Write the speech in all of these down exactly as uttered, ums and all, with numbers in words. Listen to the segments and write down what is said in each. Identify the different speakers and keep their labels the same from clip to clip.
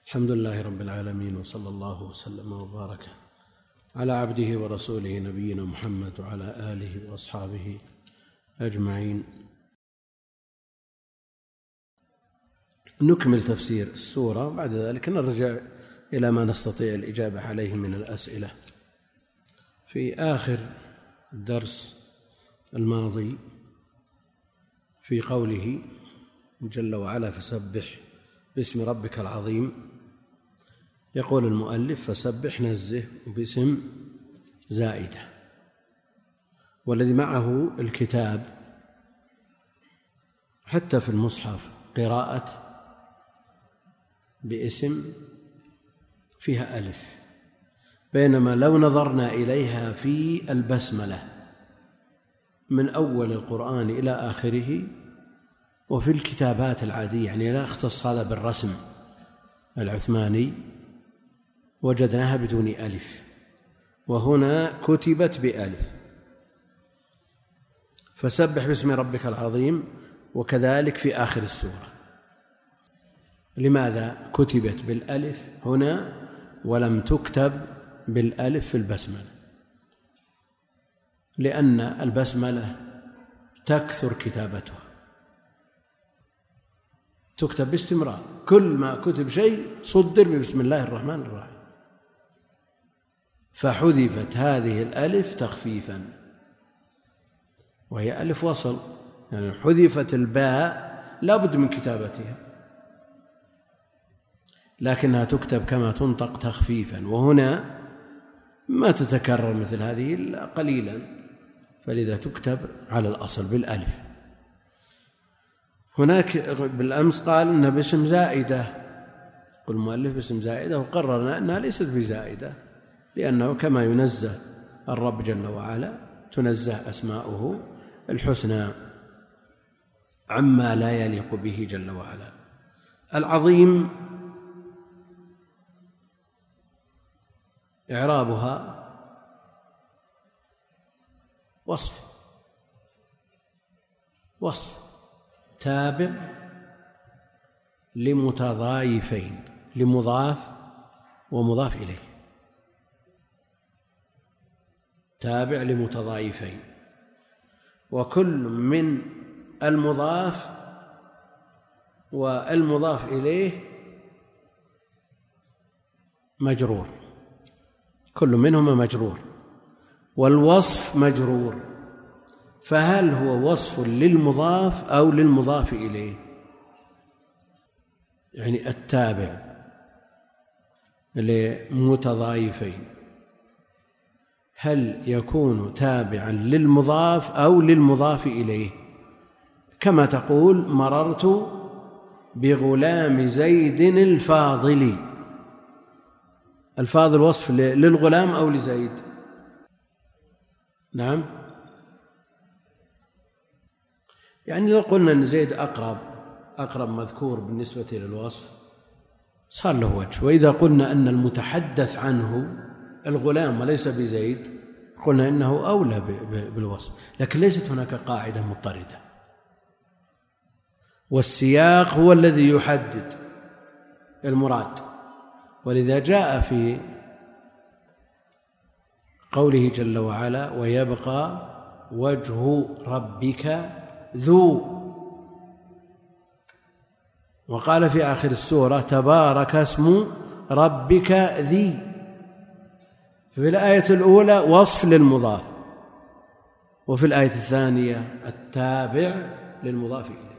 Speaker 1: الحمد لله رب العالمين، وصلى الله وسلم وبارك على عبده ورسوله نبينا محمد وعلى آله وأصحابه أجمعين. نكمل تفسير السورة، وبعد ذلك نرجع إلى ما نستطيع الإجابة عليه من الأسئلة. في آخر الدرس الماضي في قوله جل وعلا: فسبح باسم ربك العظيم، يقول المؤلف: فسبح نزه باسم زائدة، والذي معه الكتاب حتى في المصحف قراءة باسم فيها ألف، بينما لو نظرنا إليها في البسملة من أول القرآن إلى آخره وفي الكتابات العادية، يعني لا اختص هذا بالرسم العثماني، وجدناها بدون ألف، وهنا كتبت بألف. فسبح باسم ربك العظيم، وكذلك في آخر السورة. لماذا كتبت بالألف هنا ولم تكتب بالألف في البسملة؟ لأن البسملة تكثر كتابتها، تكتب باستمرار، كل ما كتب شيء صدر ببسم الله الرحمن الرحيم، فحذفت هذه الألف تخفيفا، وهي ألف وصل، يعني حذفت الباء لا بد من كتابتها، لكنها تكتب كما تنطق تخفيفا، وهنا ما تتكرر مثل هذه إلا قليلا، فلذا تكتب على الأصل بالألف. هناك بالأمس قال إنها باسم زائدة، قل المؤلف باسم زائدة، وقررنا أنها ليست بزائدة، لأنه كما ينزه الرب جل وعلا تنزه أسماؤه الحسنى عما لا يليق به جل وعلا. العظيم إعرابها وصف وصف تابع لمتضايفين، لمضاف ومضاف إليه، تابع لمتضايفين، وكل من المضاف والمضاف إليه مجرور، كل منهما مجرور، والوصف مجرور، فهل هو وصف للمضاف أو للمضاف إليه؟ يعني التابع لمتضايفين هل يكون تابعا للمضاف أو للمضاف إليه؟ كما تقول: مررت بغلام زيد الفاضل، الفاضل وصف للغلام أو لزيد؟ نعم، يعني لو قلنا أن زيد أقرب أقرب مذكور بالنسبة للوصف صار له وجه، وإذا قلنا أن المتحدث عنه الغلام وليس بزيد قلنا إنه أولى بالوصف، لكن ليست هناك قاعدة مضطردة، والسياق هو الذي يحدد المراد. ولذا جاء في قوله جل وعلا: ويبقى وجه ربك ذو، وقال في آخر السورة: تبارك اسم ربك ذي. في الآية الأولى وصف للمضاف، وفي الآية الثانية التابع للمضاف إليه.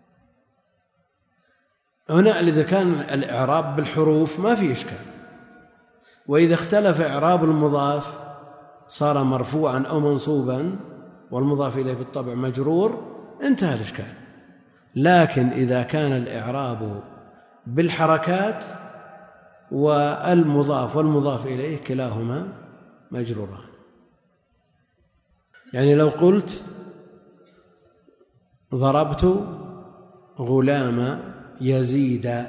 Speaker 1: هنا إذا كان الإعراب بالحروف ما في إشكال، وإذا اختلف إعراب المضاف صار مرفوعا أو منصوبا والمضاف إليه بالطبع مجرور انتهى الإشكال. لكن إذا كان الإعراب بالحركات والمضاف والمضاف إليه كلاهما مجروران، يعني لو قلت: ضربت غلام يزيد،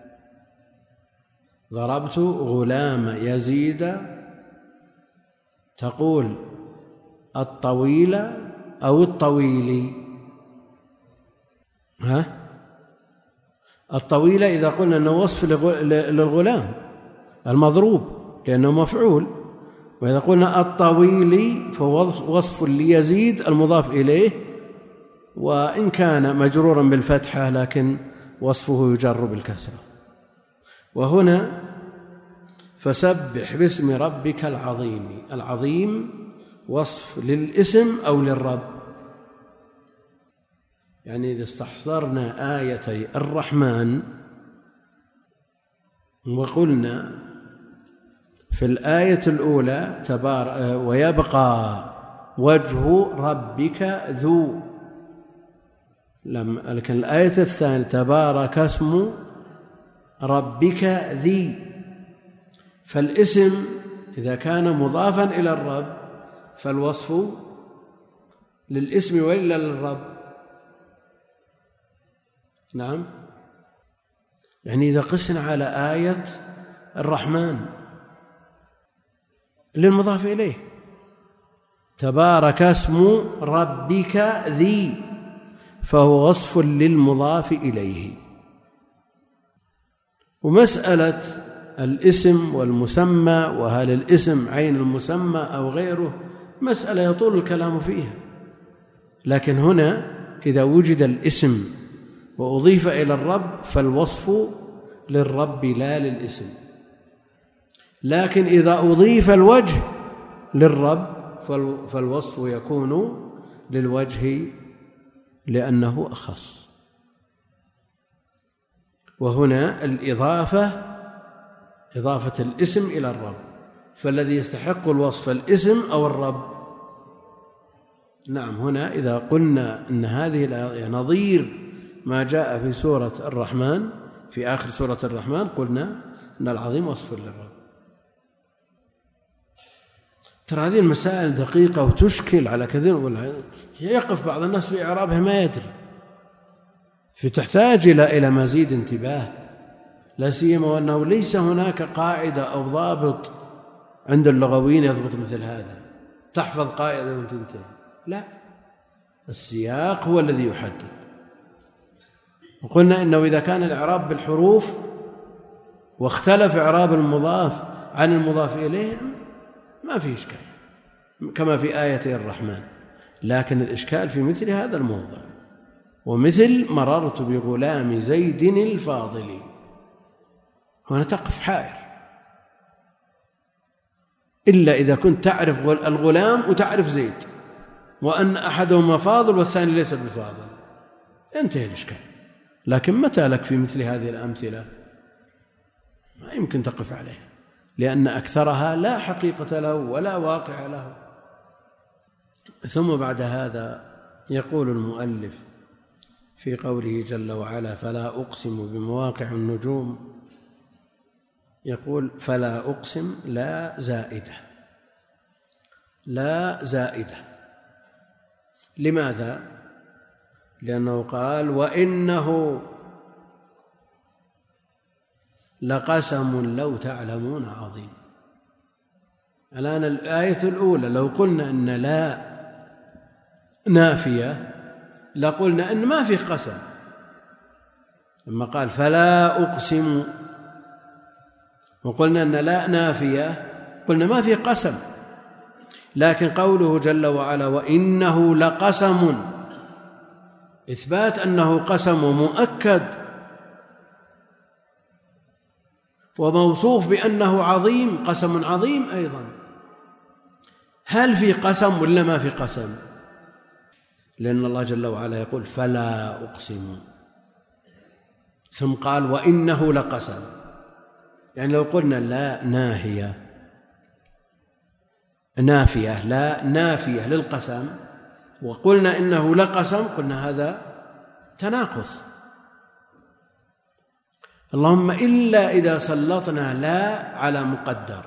Speaker 1: ضربت غلام يزيد، تقول الطويل أو الطويل؟ ها؟ الطويلة إذا قلنا أنه وصف للغلام المضروب لأنه مفعول، وإذا قلنا الطويل فهو وصف ليزيد المضاف إليه، وإن كان مجرورا بالفتحة لكن وصفه يجر بالكسرة. وهنا فسبح باسم ربك العظيم، العظيم وصف للاسم أو للرب. يعني إذا استحضرنا آيتي الرحمن وقلنا في الآية الأولى تبار ويبقى وجه ربك ذو، لكن الآية الثانية تبارك اسم ربك ذي، فالاسم إذا كان مضافا إلى الرب فالوصف للاسم وإلا للرب؟ نعم. يعني إذا قسنا على آية الرحمن للمضاف إليه تبارك اسم ربك ذي، فهو وصف للمضاف إليه. ومسألة الاسم والمسمى، وهل الاسم عين المسمى أو غيره، مسألة يطول الكلام فيها، لكن هنا إذا وجد الاسم وأضيف إلى الرب فالوصف للرب لا للاسم، لكن إذا أضيف الوجه للرب فالوصف يكون للوجه لأنه أخص. وهنا الإضافة إضافة الاسم إلى الرب، فالذي يستحق الوصف الاسم أو الرب. نعم. هنا إذا قلنا أن هذه نظير ما جاء في سورة الرحمن في آخر سورة الرحمن، قلنا أن العظيم وصف للرب. ترى هذه المسائل دقيقة وتشكل على كثير، يقف بعض الناس في إعرابها ما يدري، فتحتاج إلى إلى مزيد انتباه، لا سيما وأنه ليس هناك قاعدة أو ضابط عند اللغويين يضبط مثل هذا، تحفظ قاعدة وتنتهي، لا، السياق هو الذي يحدد. وقلنا إنه إذا كان الإعراب بالحروف واختلف إعراب المضاف عن المضاف إليه ما في إشكال كما في آية الرحمن، لكن الإشكال في مثل هذا الموضع، ومثل مررت بغلام زيد الفاضل، هنا تقف حائر، إلا إذا كنت تعرف الغلام وتعرف زيد وأن أحدهما فاضل والثاني ليس بفاضل، ينتهي الإشكال. لكن متى لك في مثل هذه الأمثلة ما يمكن تقف عليها، لأن أكثرها لا حقيقة له ولا واقع له. ثم بعد هذا يقول المؤلف في قوله جل وعلا فلا أقسم بمواقع النجوم، يقول فلا أقسم لا زائدة، لا زائدة. لماذا؟ لأنه قال وإنه لقسم لو تعلمون عظيم. الآن الآية الأولى لو قلنا أن لا نافية لقلنا أن ما في قسم، لما قال فلا أقسم وقلنا أن لا نافية قلنا ما في قسم، لكن قوله جل وعلا وإنه لقسم إثبات أنه قسم مؤكد وموصوف بأنه عظيم، قسم عظيم أيضا. هل في قسم ولا ما في قسم؟ لأن الله جل وعلا يقول فلا أقسم ثم قال وإنه لقسم، يعني لو قلنا لا ناهية نافية لا نافية للقسم وقلنا إنه لقسم قلنا هذا تناقض. اللهم إلا إذا سلطنا لا على مقدر،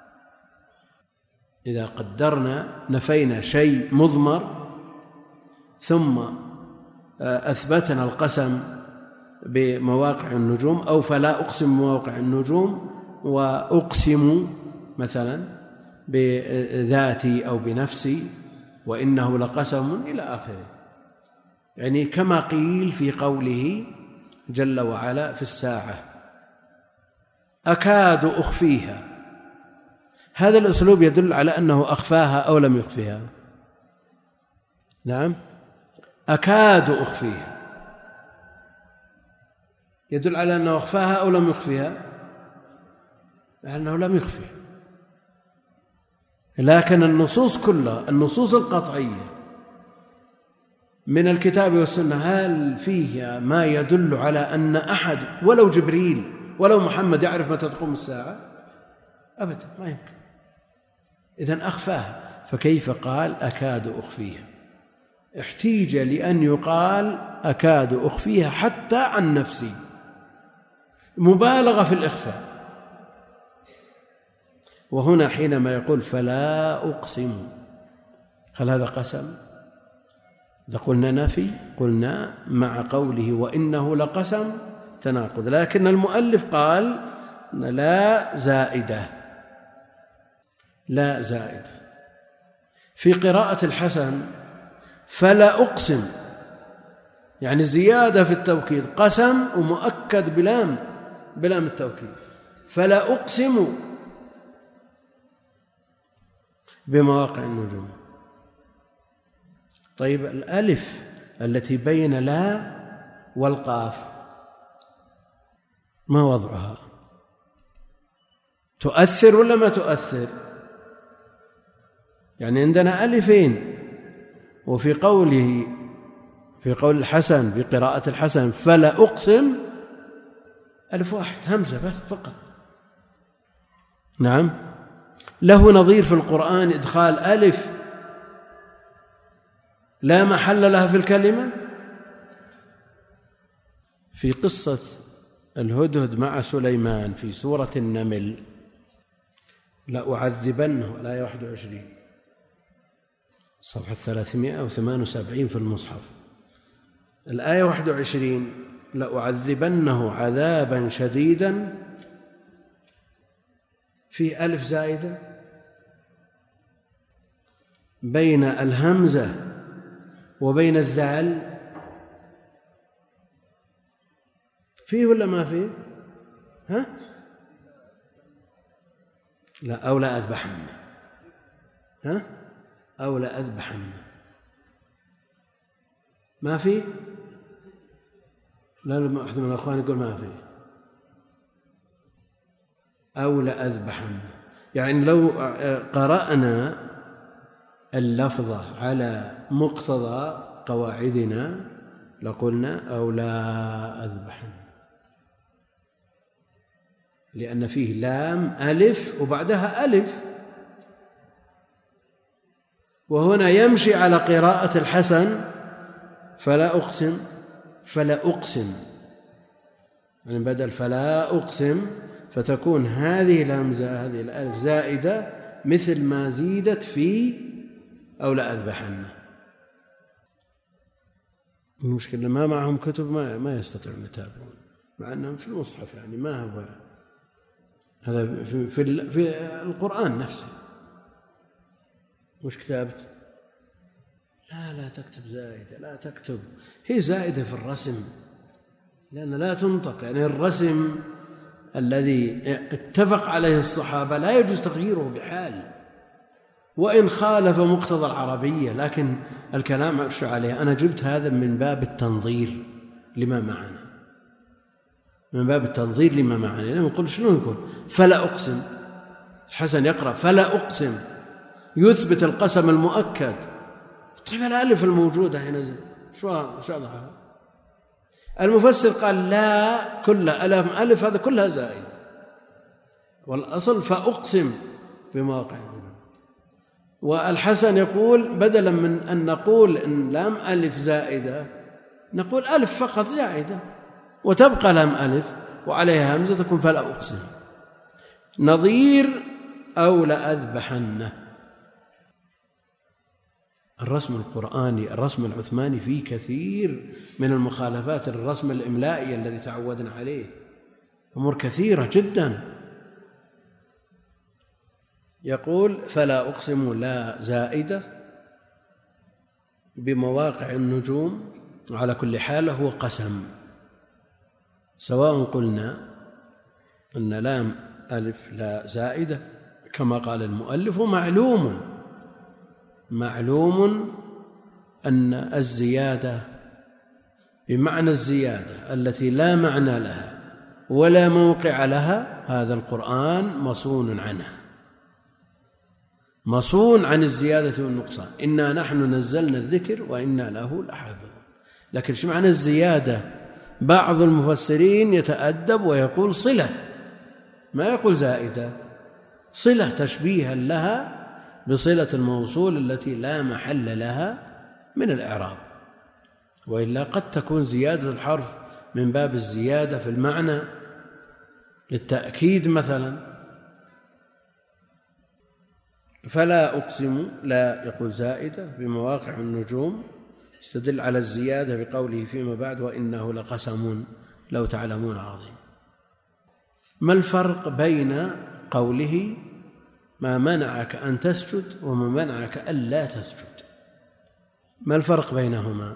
Speaker 1: إذا قدرنا نفينا شيء مضمر ثم أثبتنا القسم بمواقع النجوم، أو فلا أقسم بمواقع النجوم وأقسم مثلا بذاتي أو بنفسي وإنه لقسم إلى آخره، يعني كما قيل في قوله جل وعلا في الساعة: أكاد أخفيها. هذا الأسلوب يدل على أنه أخفاها أو لم يخفيها. نعم، أكاد أخفيها يدل على أنه أخفاها أو لم يخفيها، لأنه لم يخفيها. لكن النصوص كلها، النصوص القطعية من الكتاب والسنة، هل فيها ما يدل على أن أحد ولو جبريل ولو محمد يعرف متى تقوم الساعة؟ أبدا، ما يمكن. إذن أخفاها، فكيف قال أكاد أخفيها؟ احتيج لأن يقال أكاد أخفيها حتى عن نفسي، مبالغة في الإخفاء. وهنا حينما يقول فلا أقسم، هل هذا قسم؟ إذا قلنا نفي قلنا مع قوله وإنه لقسم تناقض، لكن المؤلف قال لا زائدة، لا زائدة. في قراءة الحسن فلا أقسم، يعني زيادة في التوكيد، قسم ومؤكد بلام بلام التوكيد، فلا أقسم بمواقع النجوم. طيب الألف التي بين لا والقاف ما وضعها؟ تؤثر ولا ما تؤثر؟ يعني عندنا ألفين، وفي قوله في قول الحسن بقراءة الحسن فلا أقسم ألف واحد، همزة بس فقط. نعم، له نظير في القرآن إدخال ألف لا محل لها في الكلمة. في قصة الهدهد مع سليمان في سورة النمل: لأعذبنه، الآية واحد وعشرين، صفحة ثلاثمائة وثمانية وسبعين في المصحف. الآية واحد وعشرين: لأعذبنه عذابا شديدا، في ألف زائدة بين الهمزة وبين الذال، فيه ولا ما فيه؟ ها؟ لا، أو لا أذبحن، ها؟ أو لا أذبحن، ما فيه؟ لا، لما أحد من الأخوان يقول ما فيه، أو لا أذبحن. يعني لو قرأنا اللفظة على مقتضى قواعدنا لقلنا أو لا أذبحن، لأن فيه لام ألف وبعدها ألف، وهنا يمشي على قراءة الحسن فلا أقسم فلا أقسم، يعني بدل فلا أقسم فتكون هذه الهمزة هذه الألف زائدة مثل ما زيدت في أو لا أذبحن. المشكلة ما معهم كتب، ما ما يستطيعون يتابعون، مع أنهم في المصحف، يعني ما هو هذا في في, في القرآن نفسه. وش كتبت؟ لا لا تكتب زائدة، لا تكتب، هي زائدة في الرسم، لأن لا تنطق، يعني الرسم الذي اتفق عليه الصحابة لا يجوز تغييره بحال، وإن خالف مقتضى العربية، لكن الكلام عش عليه. أنا جبت هذا من باب التنظير لما معنا، من باب التنظير لما معنا. لما نقول شنو نقول؟ فلا أقسم، الحسن يقرأ فلا أقسم، يثبت القسم المؤكد. طيب الألف الموجودة هنا شو شو وضعها؟ المفسر قال لا، كل ألف ألف هذا كلها زائد، والأصل فأقسم بمواقع النجوم. والحسن يقول بدلا من أن نقول إن لام ألف زائدة نقول ألف فقط زائدة وتبقى لام ألف وعليها همزة تكون فلا أقسم. نظير أو لأذبحنه. الرسم القرآني الرسم العثماني فيه كثير من المخالفات الرسم الإملائي الذي تعودنا عليه، أمور كثيرة جدا. يقول فلا أقسم لا زائدة بمواقع النجوم، على كل حال هو قسم، سواء قلنا أن لام ألف لا زائدة كما قال المؤلف، ومعلوم معلوم أن الزيادة بمعنى الزيادة التي لا معنى لها ولا موقع لها، هذا القرآن مصون عنها، مصون عن الزيادة والنقصان. إنا نحن نزلنا الذكر وإنا له لحافظون. لكن شو معنى الزيادة؟ بعض المفسرين يتأدب ويقول صلة، ما يقول زائدة، صلة تشبيها لها بصلة الموصول التي لا محل لها من الإعراب. وإلا قد تكون زيادة الحرف من باب الزيادة في المعنى للتأكيد مثلا. فلا أقسم لا يقول زائدة بمواقع النجوم، استدل على الزيادة بقوله فيما بعد وإنه لقسم لو تعلمون عظيم. ما الفرق بين قوله ما منعك أن تسجد وما منعك ألا تسجد؟ ما الفرق بينهما؟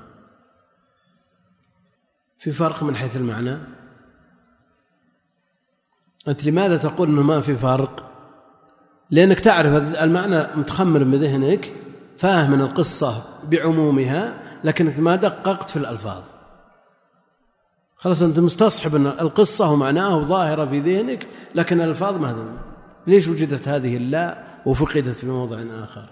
Speaker 1: في فرق من حيث المعنى؟ أنت لماذا تقول أنه ما في فرق؟ لأنك تعرف المعنى متخمر بذهنك، فاهم من القصة بعمومها، لكنك ما دققت في الألفاظ. خلاص أنت مستصحب أن القصة ومعناه ظاهرة في ذهنك، لكن الألفاظ ما هذا. ليش وجدت هذه اللا وفقدت في موضع آخر؟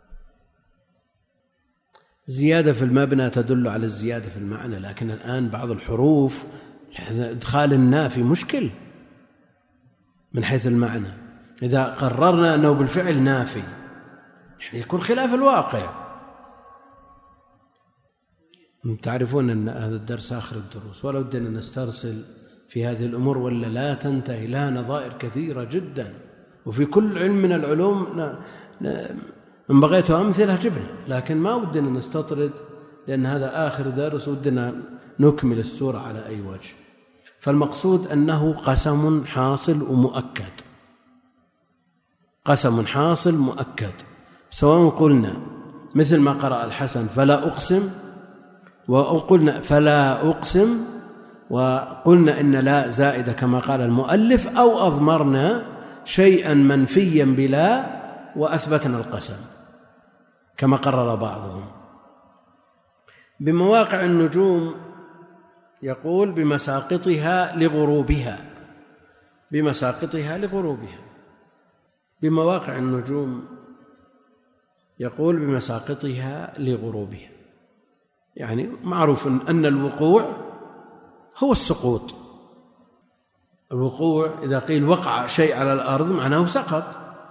Speaker 1: زيادة في المبنى تدل على الزيادة في المعنى، لكن الآن بعض الحروف إدخال النافي مشكل من حيث المعنى. إذا قررنا أنه بالفعل نافي يعني يكون خلاف الواقع. تعرفون أن هذا الدرس آخر الدروس، ولا ودنا نسترسل في هذه الأمور ولا لا تنتهي لها نظائر كثيرة جدا، وفي كل علم من العلوم إن بغيت أمثلة جبنا، لكن ما ودنا نستطرد لأن هذا آخر درس، ودنا نكمل السورة على أي وجه. فالمقصود أنه قسم حاصل ومؤكد، قسم حاصل مؤكد، سواء قلنا مثل ما قرأ الحسن فلا أقسم، وقلنا فلا أقسم، وقلنا إن لا زائدة كما قال المؤلف، أو أضمرنا شيئا منفيا بلا وأثبتنا القسم كما قرر بعضهم. بمواقع النجوم يقول بمساقطها لغروبها، بمساقطها لغروبها. بمواقع النجوم يقول بمساقطها لغروبها، يعني معروف أن الوقوع هو السقوط. الوقوع إذا قيل وقع شيء على الأرض معناه سقط،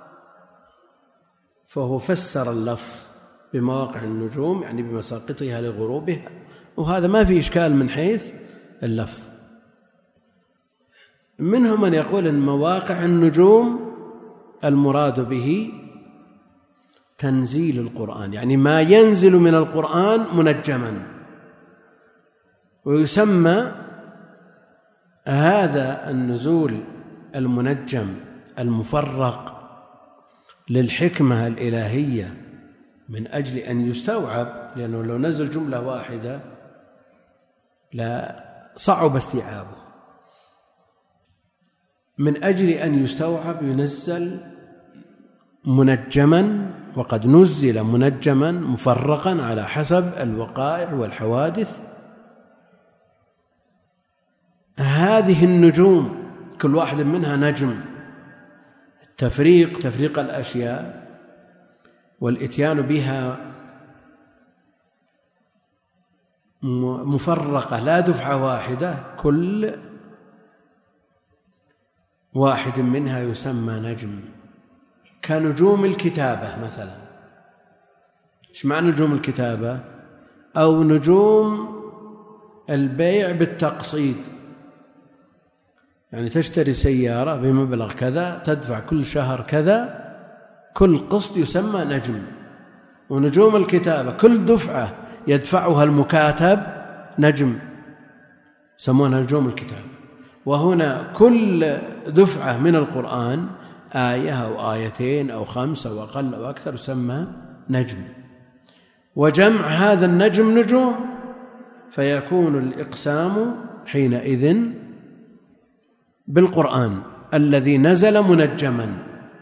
Speaker 1: فهو فسر اللفظ بمواقع النجوم يعني بمساقطها لغروبها، وهذا ما في إشكال من حيث اللفظ. منهم من يقول أن مواقع النجوم المراد به تنزيل القرآن، يعني ما ينزل من القرآن منجما، ويسمى هذا النزول المنجم المفرق للحكمة الإلهية من أجل أن يستوعب، لأنه لو نزل جملة واحدة لا صعب استيعابه، من أجل أن يستوعب ينزل منجما، وقد نزل منجما مفرقا على حسب الوقائع والحوادث. هذه النجوم كل واحد منها نجم، التفريق تفريق الأشياء والإتيان بها مفرقة لا دفعة واحدة، كل واحد منها يسمى نجم. كنجوم الكتابة مثلا. ايش معنى نجوم الكتابة؟ أو نجوم البيع بالتقسيط، يعني تشتري سيارة بمبلغ كذا تدفع كل شهر كذا، كل قسط يسمى نجم. ونجوم الكتابة كل دفعة يدفعها المكاتب نجم، يسمونها نجوم الكتابة. وهنا كل دفعة من القرآن آية أو آيتين أو خمس أو أقل أو أكثر يسمى نجم. وجمع هذا النجم نجوم، فيكون الإقسام حينئذ بالقرآن الذي نزل منجما.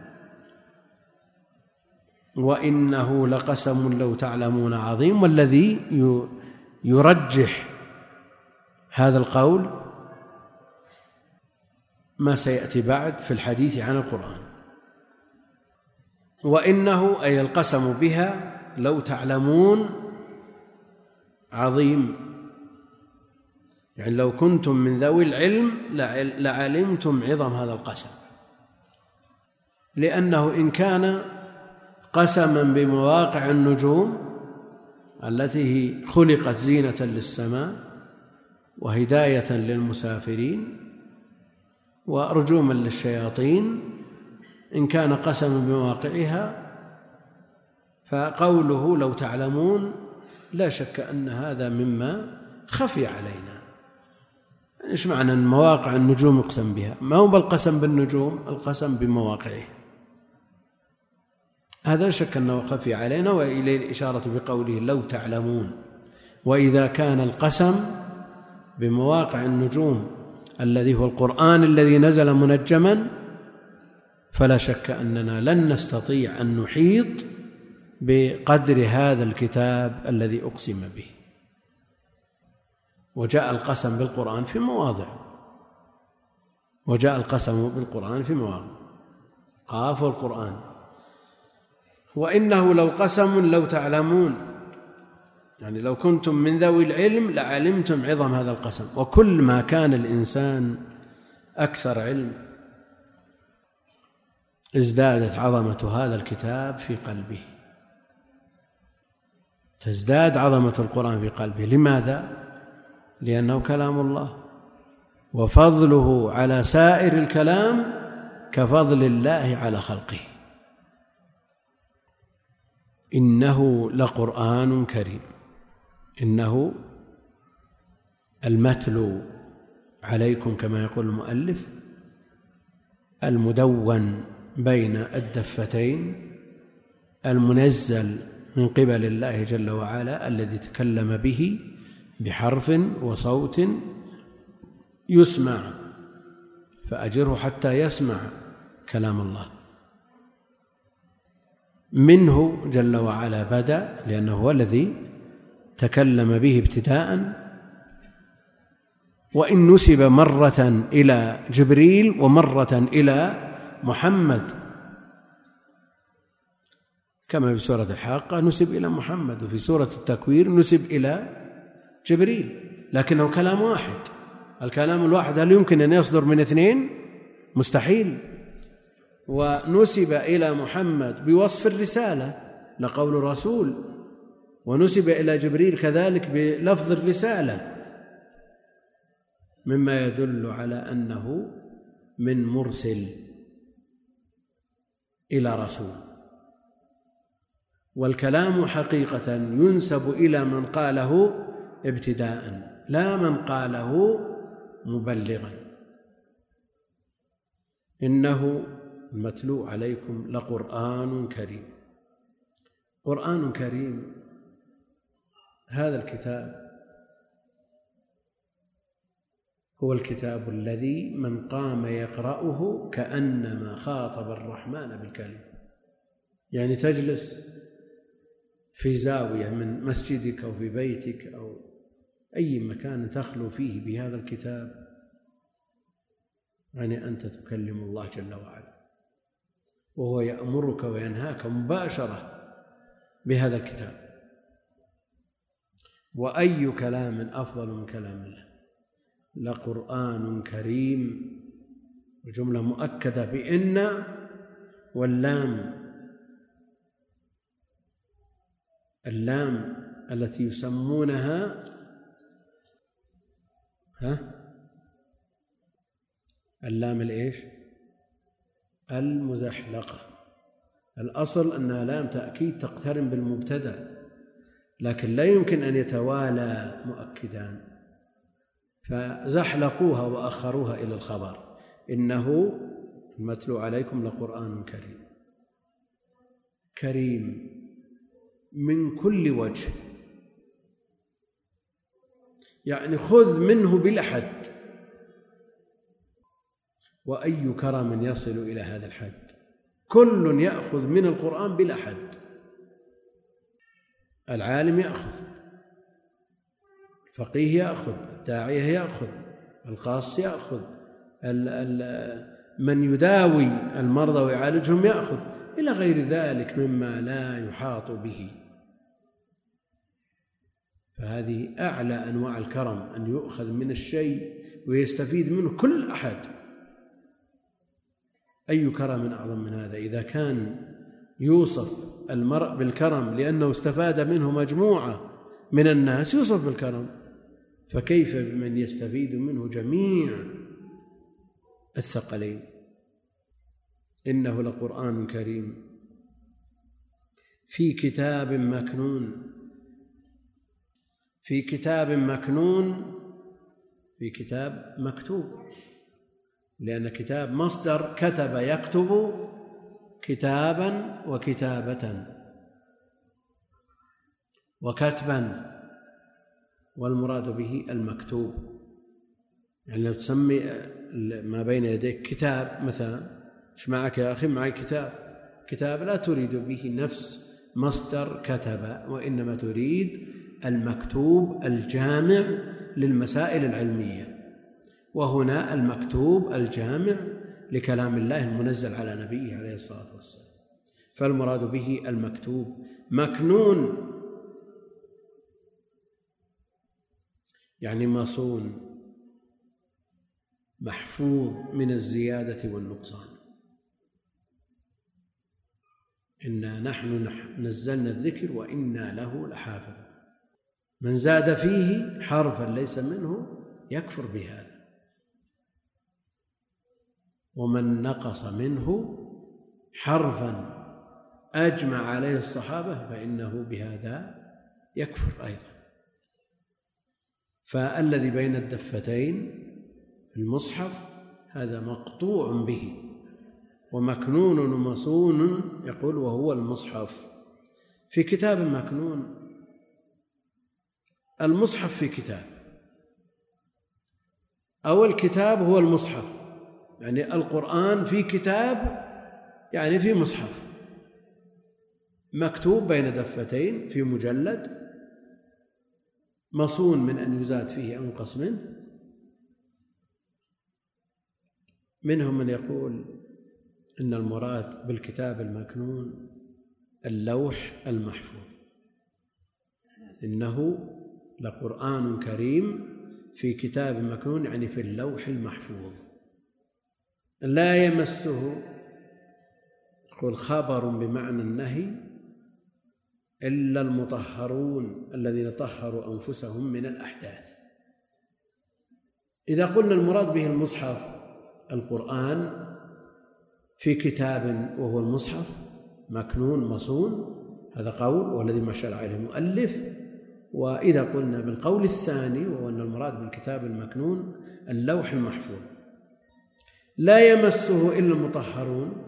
Speaker 1: وإنه لقسم لو تعلمون عظيم. والذي يرجح هذا القول ما سيأتي بعد في الحديث عن القرآن. وإنه أي القسم بها لو تعلمون عظيم، يعني لو كنتم من ذوي العلم لعلمتم عظم هذا القسم، لأنه إن كان قسما بمواقع النجوم التي خلقت زينة للسماء وهداية للمسافرين ورجوما للشياطين، إن كان قسما بمواقعها فقوله لو تعلمون لا شك أن هذا مما خفي علينا. إيش معنى أن مواقع النجوم يقسم بها؟ ما هو بالقسم بالنجوم، القسم بمواقعه، هذا لا شك أنه خفي علينا، وإليه الإشارة بقوله لو تعلمون. وإذا كان القسم بمواقع النجوم الذي هو القرآن الذي نزل منجما فلا شك أننا لن نستطيع أن نحيط بقدر هذا الكتاب الذي أقسم به. وجاء القسم بالقرآن في مواضع، وجاء القسم بالقرآن في مواضع قاف القرآن. وإنه لو قسم لو تعلمون، يعني لو كنتم من ذوي العلم لعلمتم عظم هذا القسم. وكل ما كان الإنسان أكثر علم ازدادت عظمة هذا الكتاب في قلبه، تزداد عظمة القرآن في قلبه. لماذا؟ لأنه كلام الله، وفضله على سائر الكلام كفضل الله على خلقه. إنه لقرآن كريم. إنه المتلو عليكم كما يقول المؤلف، المدون بين الدفتين، المنزل من قبل الله جل وعلا، الذي تكلم به بحرف وصوت يسمع، فأجره حتى يسمع كلام الله. منه جل وعلا بدأ، لأنه هو الذي تكلم به ابتداء. وإن نسب مرة إلى جبريل ومرة إلى محمد، كما في سورة الحاقة نسب إلى محمد، وفي سورة التكوير نسب إلى جبريل، لكنه كلام واحد. الكلام الواحد هل يمكن أن يصدر من اثنين؟ مستحيل. ونسب إلى محمد بوصف الرسالة لقول رسول، ونسب إلى جبريل كذلك بلفظ الرسالة، مما يدل على أنه من مرسل إلى رسول. والكلام حقيقة ينسب إلى من قاله ابتداء، لا من قاله مبلغا. إنه المتلو عليكم لقرآن كريم. قرآن كريم، هذا الكتاب هو الكتاب الذي من قام يقرأه كأنما خاطب الرحمن بالكلم. يعني تجلس في زاوية من مسجدك أو في بيتك أو أي مكان تخلو فيه بهذا الكتاب، يعني أنت تكلم الله جل وعلا، وهو يأمرك وينهاك مباشرة بهذا الكتاب. وأي كلام أفضل من كلام الله؟ لقرآن كريم، وجملة مؤكدة بإن واللام، اللام التي يسمونها ها اللام الإيش؟ المزحلقة. الأصل أنها لام تأكيد تقترن بالمبتدأ، لكن لا يمكن أن يتوالى مؤكدان، فزحلقوها وأخروها إلى الخبر. إنه المتلو عليكم لقرآن كريم. كريم من كل وجه، يعني خذ منه بلا حد، وأي كرم يصل إلى هذا الحد؟ كل يأخذ من القرآن بلا حد. العالم يأخذ، الفقيه يأخذ، الداعية يأخذ، القاص يأخذ، من يداوي المرضى ويعالجهم يأخذ، إلى غير ذلك مما لا يحاط به. فهذه أعلى أنواع الكرم، أن يؤخذ من الشيء ويستفيد منه كل أحد. أي كرم أعظم من هذا؟ إذا كان يوصف المرء بالكرم لأنه استفاد منه مجموعة من الناس يوصف بالكرم، فكيف بمن يستفيد منه جميع الثقلين؟ إنه لقرآن كريم في كتاب مكنون. في كتاب مكنون، في كتاب مكتوب، لأن كتاب مصدر كتب يكتب كتابا وكتابة وكتبا، والمراد به المكتوب. يعني لو تسمي ما بين يديك كتاب مثلا، ايش معك يا أخي؟ معي كتاب. كتاب لا تريد به نفس مصدر كتب، وإنما تريد المكتوب الجامع للمسائل العلمية، وهنا المكتوب الجامع لكلام الله المنزل على نبيه عليه الصلاة والسلام، فالمراد به المكتوب. مكنون يعني مصون، محفوظ من الزيادة والنقصان. إنا نحن نزلنا الذكر وإنا له لحافظ. من زاد فيه حرفا ليس منه يكفر بهذا، ومن نقص منه حرفا أجمع عليه الصحابة فإنه بهذا يكفر أيضا. فالذي بين الدفتين في المصحف هذا مقطوع به، ومكنون ومصون يقول وهو المصحف. في كتاب مكنون، المصحف في كتاب، أو الكتاب هو المصحف، يعني القرآن في كتاب يعني في مصحف مكتوب بين دفتين في مجلد، مصون من أن يزاد فيه أنقص منه. منهم من يقول إن المراد بالكتاب المكنون اللوح المحفوظ، إنه لقرآن كريم في كتاب مكنون، يعني في اللوح المحفوظ لا يمسه، يقول خبر بمعنى النهي، إلا المطهرون الذين طهروا أنفسهم من الأحداث. إذا قلنا المراد به المصحف القرآن في كتاب وهو المصحف مكنون مصون، هذا قول والذي ما شرع عليه المؤلف. وإذا قلنا بالقول الثاني وهو أن المراد بالكتاب المكنون اللوح المحفوظ لا يمسه إلا المطهرون،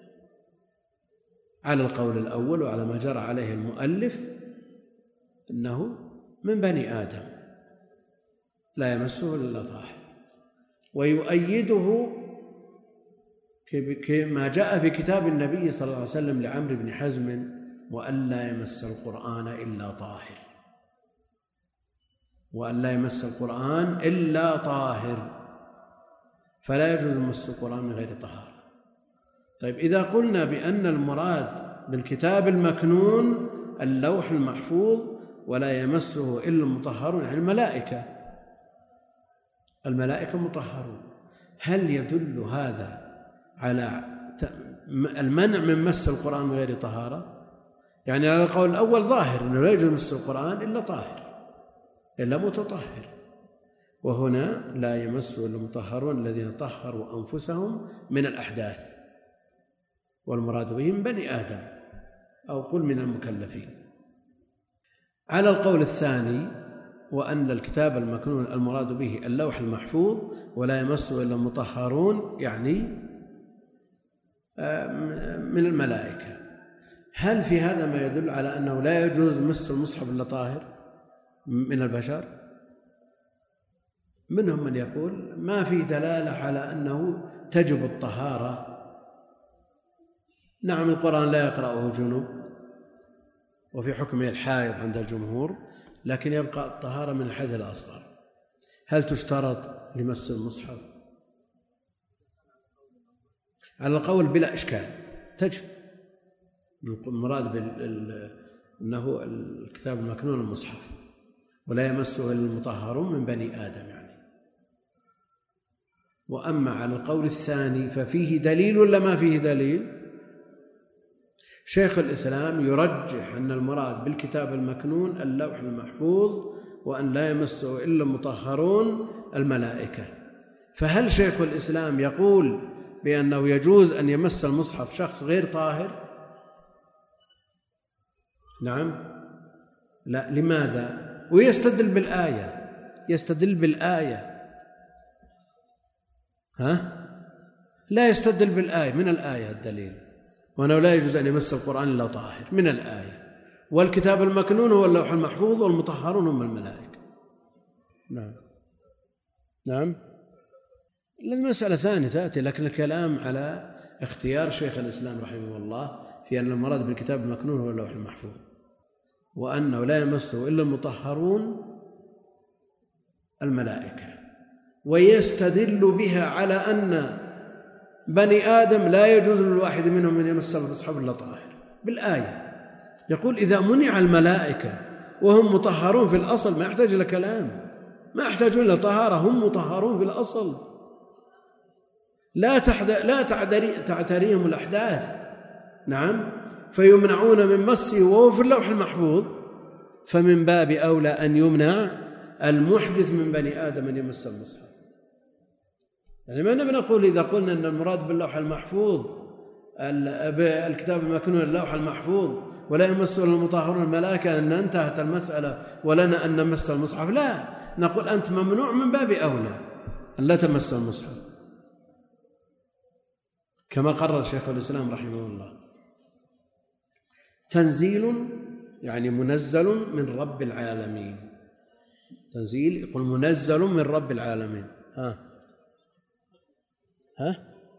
Speaker 1: على القول الأول وعلى ما جرى عليه المؤلف أنه من بني آدم لا يمسه إلا طاهر. ويؤيده كما جاء في كتاب النبي صلى الله عليه وسلم لعمرو بن حزم وأن لا يمس القرآن إلا طاهر، وأن لا يمس القرآن إلا طاهر، فلا يجوز مس القرآن من غير طهارة. طيب إذا قلنا بأن المراد بالكتاب المكنون اللوح المحفوظ ولا يمسه إلا المطهرون، يعني الملائكة، الملائكة مطهرون، هل يدل هذا على المنع من مس القرآن من غير طهارة؟ يعني على القول الأول ظاهر أنه لا يجوز مس القرآن إلا طاهر إلا متطهر، وهنا لا يمسه إلا المطهرون الذين طهروا أنفسهم من الأحداث، والمراد بهم بني آدم أو قل من المكلفين. على القول الثاني وأن الكتاب المكنون المراد به اللوح المحفوظ ولا يمسه إلا المطهرون، يعني من الملائكة، هل في هذا ما يدل على أنه لا يجوز مس المصحف إلا طاهر من البشر؟ منهم من يقول ما في دلالة على أنه تجب الطهارة. نعم القرآن لا يقرأه جنوب وفي حكمه الحائض عند الجمهور، لكن يبقى الطهارة من الحدث الأصغر. هل تشترط لمس المصحف؟ على القول بلا إشكال تجب. المراد أنه الكتاب المكنون المصحف ولا يمسه إلا المطهرون من بني آدم يعني. وأما على القول الثاني ففيه دليل ولا ما فيه دليل؟ شيخ الإسلام يرجح أن المراد بالكتاب المكنون اللوح المحفوظ، وأن لا يمسه إلا المطهرون الملائكة. فهل شيخ الإسلام يقول بأنه يجوز أن يمس المصحف شخص غير طاهر؟ نعم. لا. لماذا؟ ويستدل بالآية يستدل بالآية ها؟ لا يستدل بالآية. من الآية الدليل؟ وأنه لا يجوز أن يمس القرآن إلا طاهر من الآية. والكتاب المكنون هو اللوح المحفوظ والمطهرون هم الملائكة. نعم نعم. المسألة ثانية تأتي، لكن الكلام على اختيار شيخ الإسلام رحمه الله في أن المراد بالكتاب المكنون هو اللوح المحفوظ، وأنه لا يمسه إلا المطهرون الملائكة، ويستدل بها على أن بني آدم لا يجوز للواحد منهم أن يمس المصحف إلا طاهر بالآية. يقول إذا منع الملائكة وهم مطهرون في الأصل ما يحتاج إلى كلام، ما يحتاجون إلى طهارة، هم مطهرون في الأصل، لا لا تعتريهم الأحداث. نعم. فيمنعون من مسه وهو في اللوح المحفوظ، فمن باب أولى أن يمنع المحدث من بني آدم أن يمس المصحف. يعني ما نقول إذا قلنا أن المراد باللوح المحفوظ الكتاب المكنون اللوح المحفوظ ولا يمسه إلا المطهرون الملائكة أن انتهت المسألة ولنا أن نمس المصحف. لا، نقول أنت ممنوع من باب أولى أن لا تمس المصحف، كما قرر شيخ الإسلام رحمه الله. تنزيل يعني منزل من رب العالمين. تنزيل يقول منزل من رب العالمين. ها ها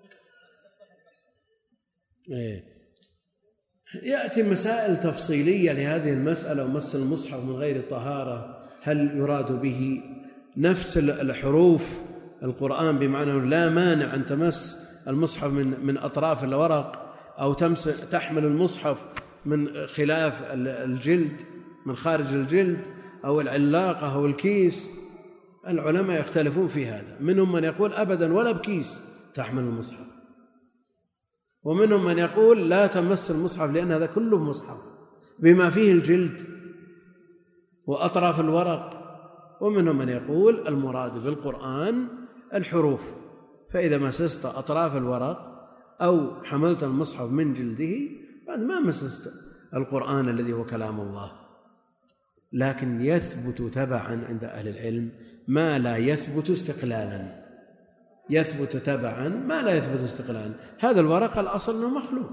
Speaker 1: إيه. يأتي مسائل تفصيلية لهذه المسألة، ومس المصحف من غير طهارة هل يراد به نفس الحروف القرآن بمعنى لا مانع أن تمس المصحف من من أطراف الورق، أو تمس تحمل المصحف من خلاف الجلد من خارج الجلد، أو العلاقة أو الكيس. العلماء يختلفون في هذا، منهم من يقول أبدا ولا بكيس تحمل المصحف، ومنهم من يقول لا تمس المصحف لأن هذا كله مصحف بما فيه الجلد وأطراف الورق، ومنهم من يقول المراد بالقرآن الحروف، فإذا مسست أطراف الورق أو حملت المصحف من جلده بعد ما مسست القرآن الذي هو كلام الله. لكن يثبت تبعا عند أهل العلم ما لا يثبت استقلالا، يثبت تبعا ما لا يثبت استقلالا. هذا الورق الأصل أنه مخلوق،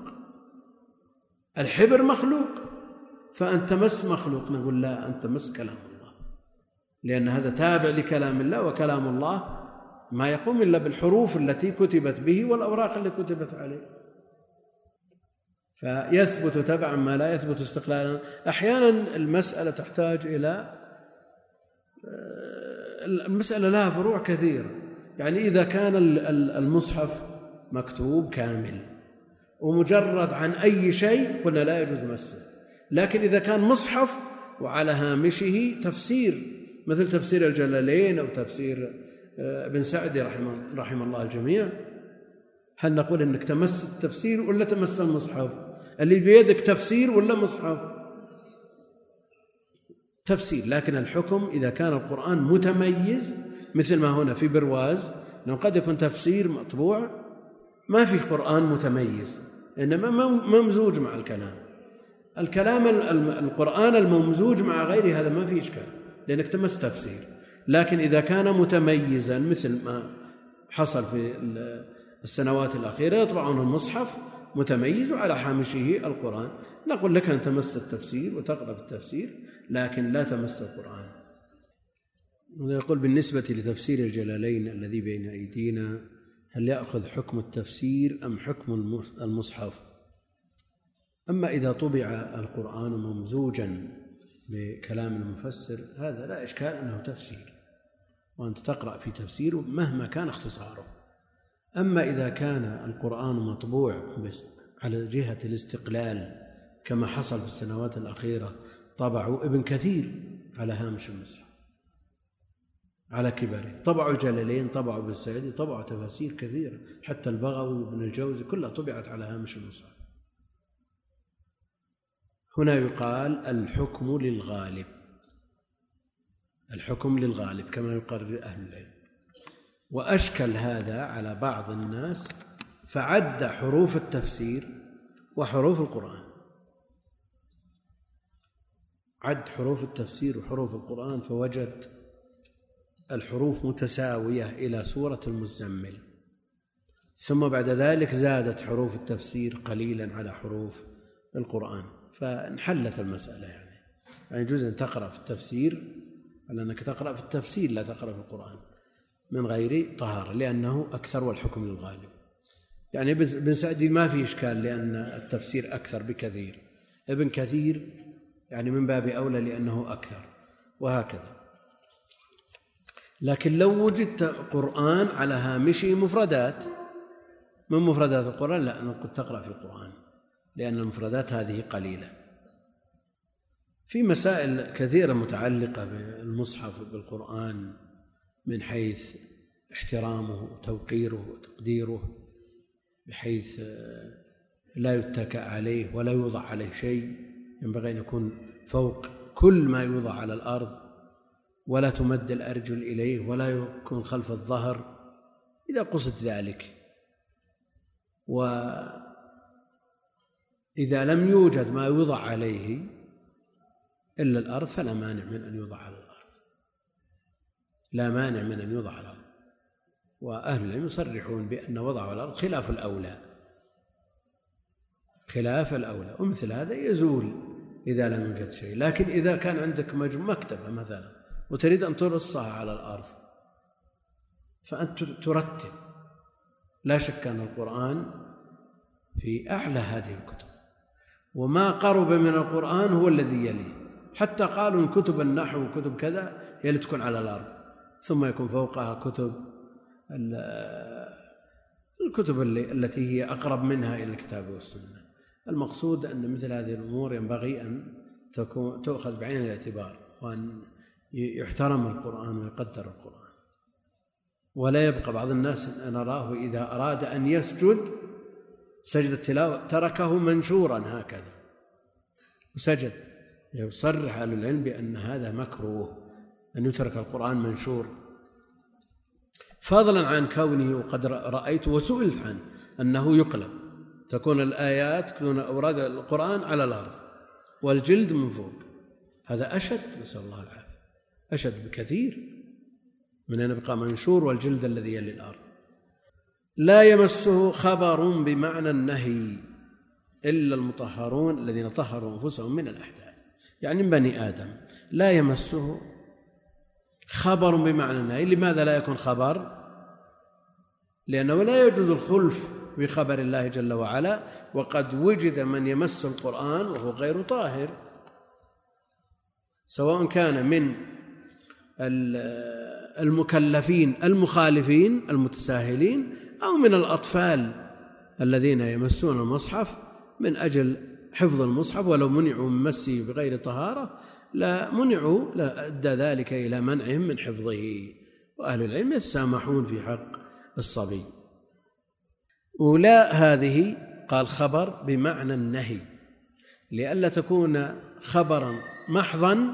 Speaker 1: الحبر مخلوق، فأنت تمس مخلوق، نقول لا، أنت تمس كلام الله، لأن هذا تابع لكلام الله، وكلام الله ما يقوم إلا بالحروف التي كتبت به والأوراق التي كتبت عليه، فيثبت تبعا ما لا يثبت استقلالا. أحيانا المسألة تحتاج إلى المسألة لها فروع كثيرة. يعني إذا كان المصحف مكتوب كامل ومجرد عن أي شيء قلنا لا يجوز مسه، لكن إذا كان مصحف وعلى هامشه تفسير مثل تفسير الجلالين أو تفسير ابن سعدي رحمه, رحمه الله الجميع، هل نقول أنك تمس التفسير ولا تمس المصحف؟ اللي بيدك تفسير ولا مصحف؟ تفسير. لكن الحكم إذا كان القرآن متميز مثل ما هنا في برواز، لأنه قد يكون تفسير مطبوع ما في قرآن متميز، إنما ممزوج مع الكلام الكلام القرآن الممزوج مع غيره، هذا ما في إشكال لأنك تمس تفسير. لكن إذا كان متميزا مثل ما حصل في السنوات الأخيرة يطبعون المصحف متميز وعلى حامشه القرآن، نقول لك أن تمس التفسير وتقرأ في التفسير، لكن لا تمس القرآن. ويقول بالنسبة لتفسير الجلالين الذي بين أيدينا هل يأخذ حكم التفسير أم حكم المصحف؟ أما إذا طبع القرآن ممزوجا بكلام المفسر هذا لا إشكال أنه تفسير، وأنت تقرأ في تفسيره مهما كان اختصاره. أما إذا كان القرآن مطبوع على جهة الاستقلال كما حصل في السنوات الأخيرة، طبعوا ابن كثير على هامش المصحف على كبره، طبعوا الجلالين، طبعوا ابن السعدي، طبعوا تفاسير كثيرة، حتى البغوي وابن الجوزي كلها طبعت على هامش المصحف. هنا يقال الحكم للغالب، الحكم للغالب كما يقرر أهل العلم. وأشكل هذا على بعض الناس فعد حروف التفسير وحروف القرآن، عد حروف التفسير وحروف القرآن فوجد الحروف متساوية إلى سورة المزمل، ثم بعد ذلك زادت حروف التفسير قليلا على حروف القرآن، فانحلت المسألة. يعني يعني يجوز أن تقرأ في التفسير على أنك تقرأ في التفسير لا تقرأ في القرآن من غير طهارة، لأنه أكثر والحكم للغالب. يعني ابن سعدي ما في إشكال لأن التفسير أكثر بكثير، ابن كثير يعني من باب أولى لأنه أكثر، وهكذا. لكن لو وجدت قرآن على هامشه مفردات من مفردات القرآن لا نقول تقرأ في القرآن، لأن المفردات هذه قليلة. في مسائل كثيرة متعلقة بالمصحف بالقرآن من حيث احترامه وتوقيره وتقديره، بحيث لا يتكأ عليه ولا يوضع عليه شيء، ينبغي أن يكون فوق كل ما يوضع على الأرض، ولا تمد الأرجل إليه، ولا يكون خلف الظهر إذا قصد ذلك. وإذا لم يوجد ما يوضع عليه إلا الأرض فلا مانع من أن يوضع على الأرض، لا مانع من أن يوضع على الأرض. وأهل العلم يصرحون بأن وضعه على الأرض خلاف الأولى، خلاف الأولى، ومثل هذا يزول إذا لم يوجد شيء. لكن إذا كان عندك مكتبة مثلا وتريد أن ترصها على الأرض فأنت ترتب، لا شك أن القرآن في أعلى هذه الكتب، وما قرب من القرآن هو الذي يليه. حتى قالوا إن كتب النحو وكتب كذا هي اللي تكون على الأرض، ثم يكون فوقها كتب الكتب التي هي أقرب منها إلى الكتاب والسنة. المقصود أن مثل هذه الأمور ينبغي أن تكون تؤخذ بعين الاعتبار، وأن يحترم القرآن ويقدر القرآن، ولا يبقى بعض الناس نراه إذا أراد أن يسجد سجد التلاوة تركه منشورا هكذا وسجد. يصرح أهل العلم بأن هذا مكروه، أن يترك القرآن منشور، فضلا عن كونه وقد رأيت وسئلت عنه أنه يقلب، تكون الآيات تكون أوراد القرآن على الأرض والجلد من فوق. هذا أشد، نسأل الله العافية، أشد بكثير من أن يبقى منشور والجلد الذي يلي الأرض. لا يمسه خبر بمعنى النهي إلا المطهرون الذين طهروا أنفسهم من الأحداث، يعني من بني آدم. لا يمسه خبر بمعنى النهي. لماذا لا يكون خبر؟ لأنه لا يجوز الخلف بخبر الله جل وعلا، وقد وجد من يمس القرآن وهو غير طاهر، سواء كان من المكلفين المخالفين المتساهلين أو من الأطفال الذين يمسون المصحف من أجل حفظ المصحف، ولو منعوا من مسه بغير طهارة لا منعوا، لا أدى ذلك إلى منعهم من حفظه. وأهل العلم يتسامحون في حق الصبي. ولا هذه قال خبر بمعنى النهي لئلا تكون خبرا محضا،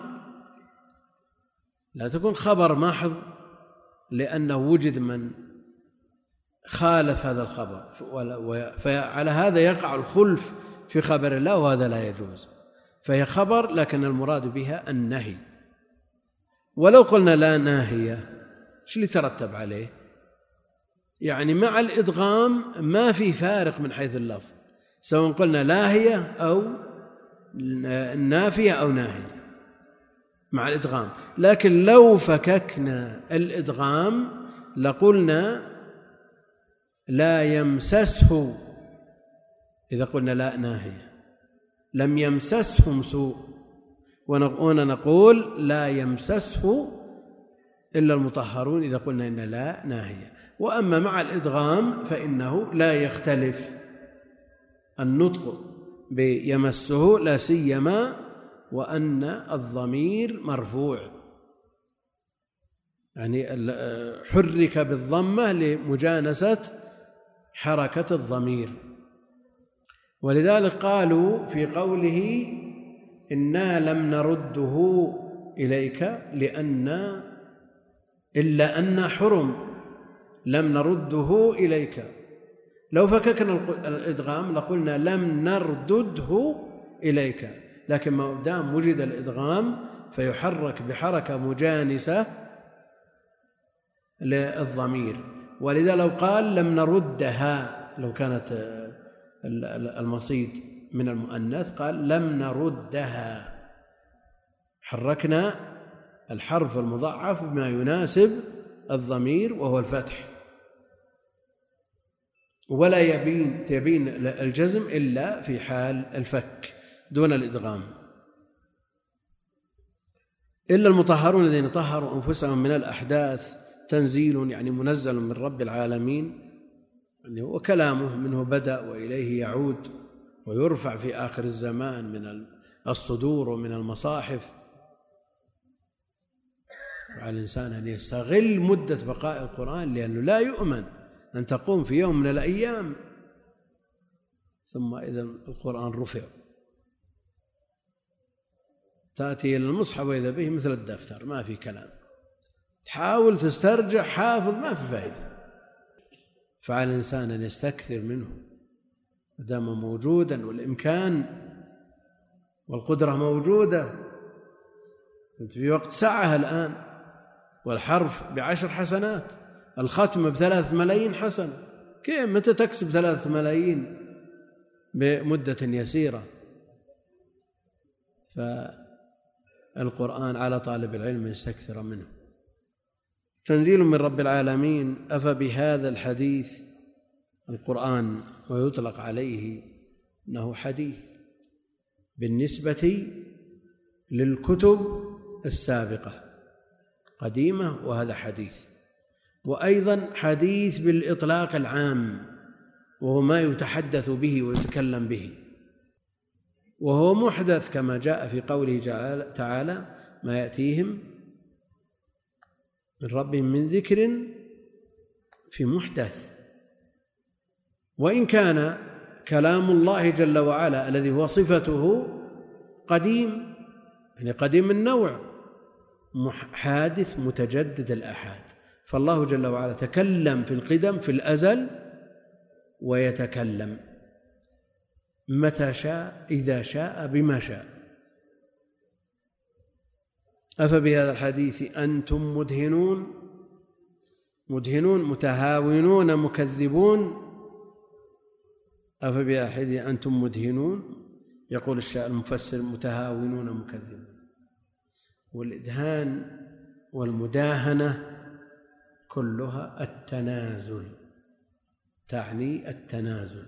Speaker 1: لا تكون خبر محض لأنه وجد من خالف هذا الخبر، فعلى هذا يقع الخلف في خبر الله، وهذا لا يجوز. فهي خبر لكن المراد بها النهي. ولو قلنا لا ناهية ايش اللي ترتب عليه؟ يعني مع الإدغام ما في فارق من حيث اللفظ، سواء قلنا لاهية أو نافية أو ناهية مع الإدغام. لكن لو فككنا الإدغام لقلنا لا يمسسه، إذا قلنا لا ناهية، لم يمسسهم سوء، ونقول نقول لا يمسسه إلا المطهرون إذا قلنا إن لا ناهية. وأما مع الإدغام فإنه لا يختلف النطق بيمسه، لا سيما وأن الضمير مرفوع، يعني حرك بالضمة لمجانسة حركة الضمير. ولذلك قالوا في قوله إنا لم نرده إليك لأن إلا أن حرم، لم نرده إليك. لو فككنا الإدغام لقلنا لم نردده إليك، لكن ما دام وجد الإدغام فيحرك بحركة مجانسة للضمير. ولذا لو قال لم نردها، لو كانت المصيد من المؤنث قال لم نردها، حركنا الحرف المضاعف بما يناسب الضمير وهو الفتح، ولا يبين تبين الجزم إلا في حال الفك دون الإدغام. إلا المطهرون الذين طهروا أنفسهم من الأحداث، تنزيل يعني منزل من رب العالمين، وكلامه منه بدأ وإليه يعود، ويرفع في آخر الزمان من الصدور ومن المصاحف. وعلى الإنسان أن يستغل مدة بقاء القرآن، لأنه لا يؤمن أن تقوم في يوم من الأيام ثم إذا القرآن رفع تأتي إلى المصحف وإذا به مثل الدفتر، ما في كلام، تحاول تسترجع حافظ ما في فائدة. فعلى الإنسان أن يستكثر منه دام موجودا، والإمكان والقدرة موجودة. في وقت سعة الآن، والحرف بعشر حسنات، الختم بثلاث ملايين حسنة، كيف متى تكسب ثلاث ملايين بمدة يسيرة؟ فالقرآن على طالب العلم يستكثر منه. تنزيل من رب العالمين. أفبهذا الحديث القرآن ويطلق عليه أنه حديث بالنسبة للكتب السابقة قديمة، وهذا حديث. وأيضا حديث بالإطلاق العام، وهو ما يتحدث به ويتكلم به، وهو محدث كما جاء في قوله تعالى ما يأتيهم من ربهم من ذكر في محدث. وإن كان كلام الله جل وعلا الذي هو صفته قديم، يعني قديم النوع، حادث متجدد الآحاد. فالله جل وعلا تكلم في القدم في الأزل، ويتكلم متى شاء إذا شاء بما شاء. أفبهذا الحديث أنتم مدهنون، مدهنون متهاونون مكذبون. أفبهذا الحديث أنتم مدهنون، يقول المفسر متهاونون مكذبون. والإدهان والمداهنة كلها التنازل، تعني التنازل.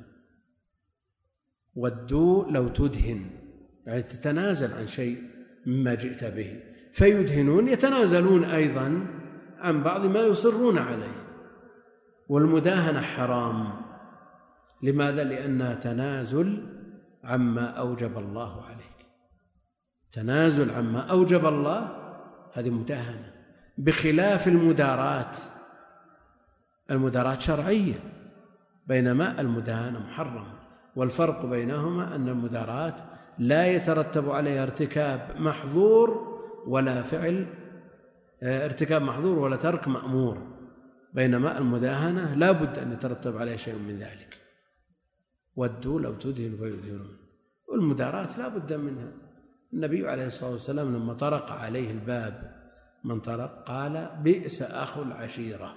Speaker 1: ودوا لو تدهن، يعني تتنازل عن شيء مما جئت به، فيدهنون يتنازلون أيضا عن بعض ما يصرون عليه. والمداهنة حرام. لماذا؟ لأنها تنازل عما أوجب الله عليك، تنازل عما أوجب الله، هذه مداهنة، بخلاف المدارات. المدارات شرعية، بينما المداهنة محرمة. والفرق بينهما أن المدارات لا يترتب عليها ارتكاب محظور ولا فعل ارتكاب محظور ولا ترك مأمور، بينما المداهنة لا بد أن يترتب عليها شيء من ذلك. ودوا لو تدهن فيدهنون. والمدارات لا بد منها. النبي عليه الصلاة والسلام لما طرق عليه الباب من طرق قال بئس أخو العشيرة.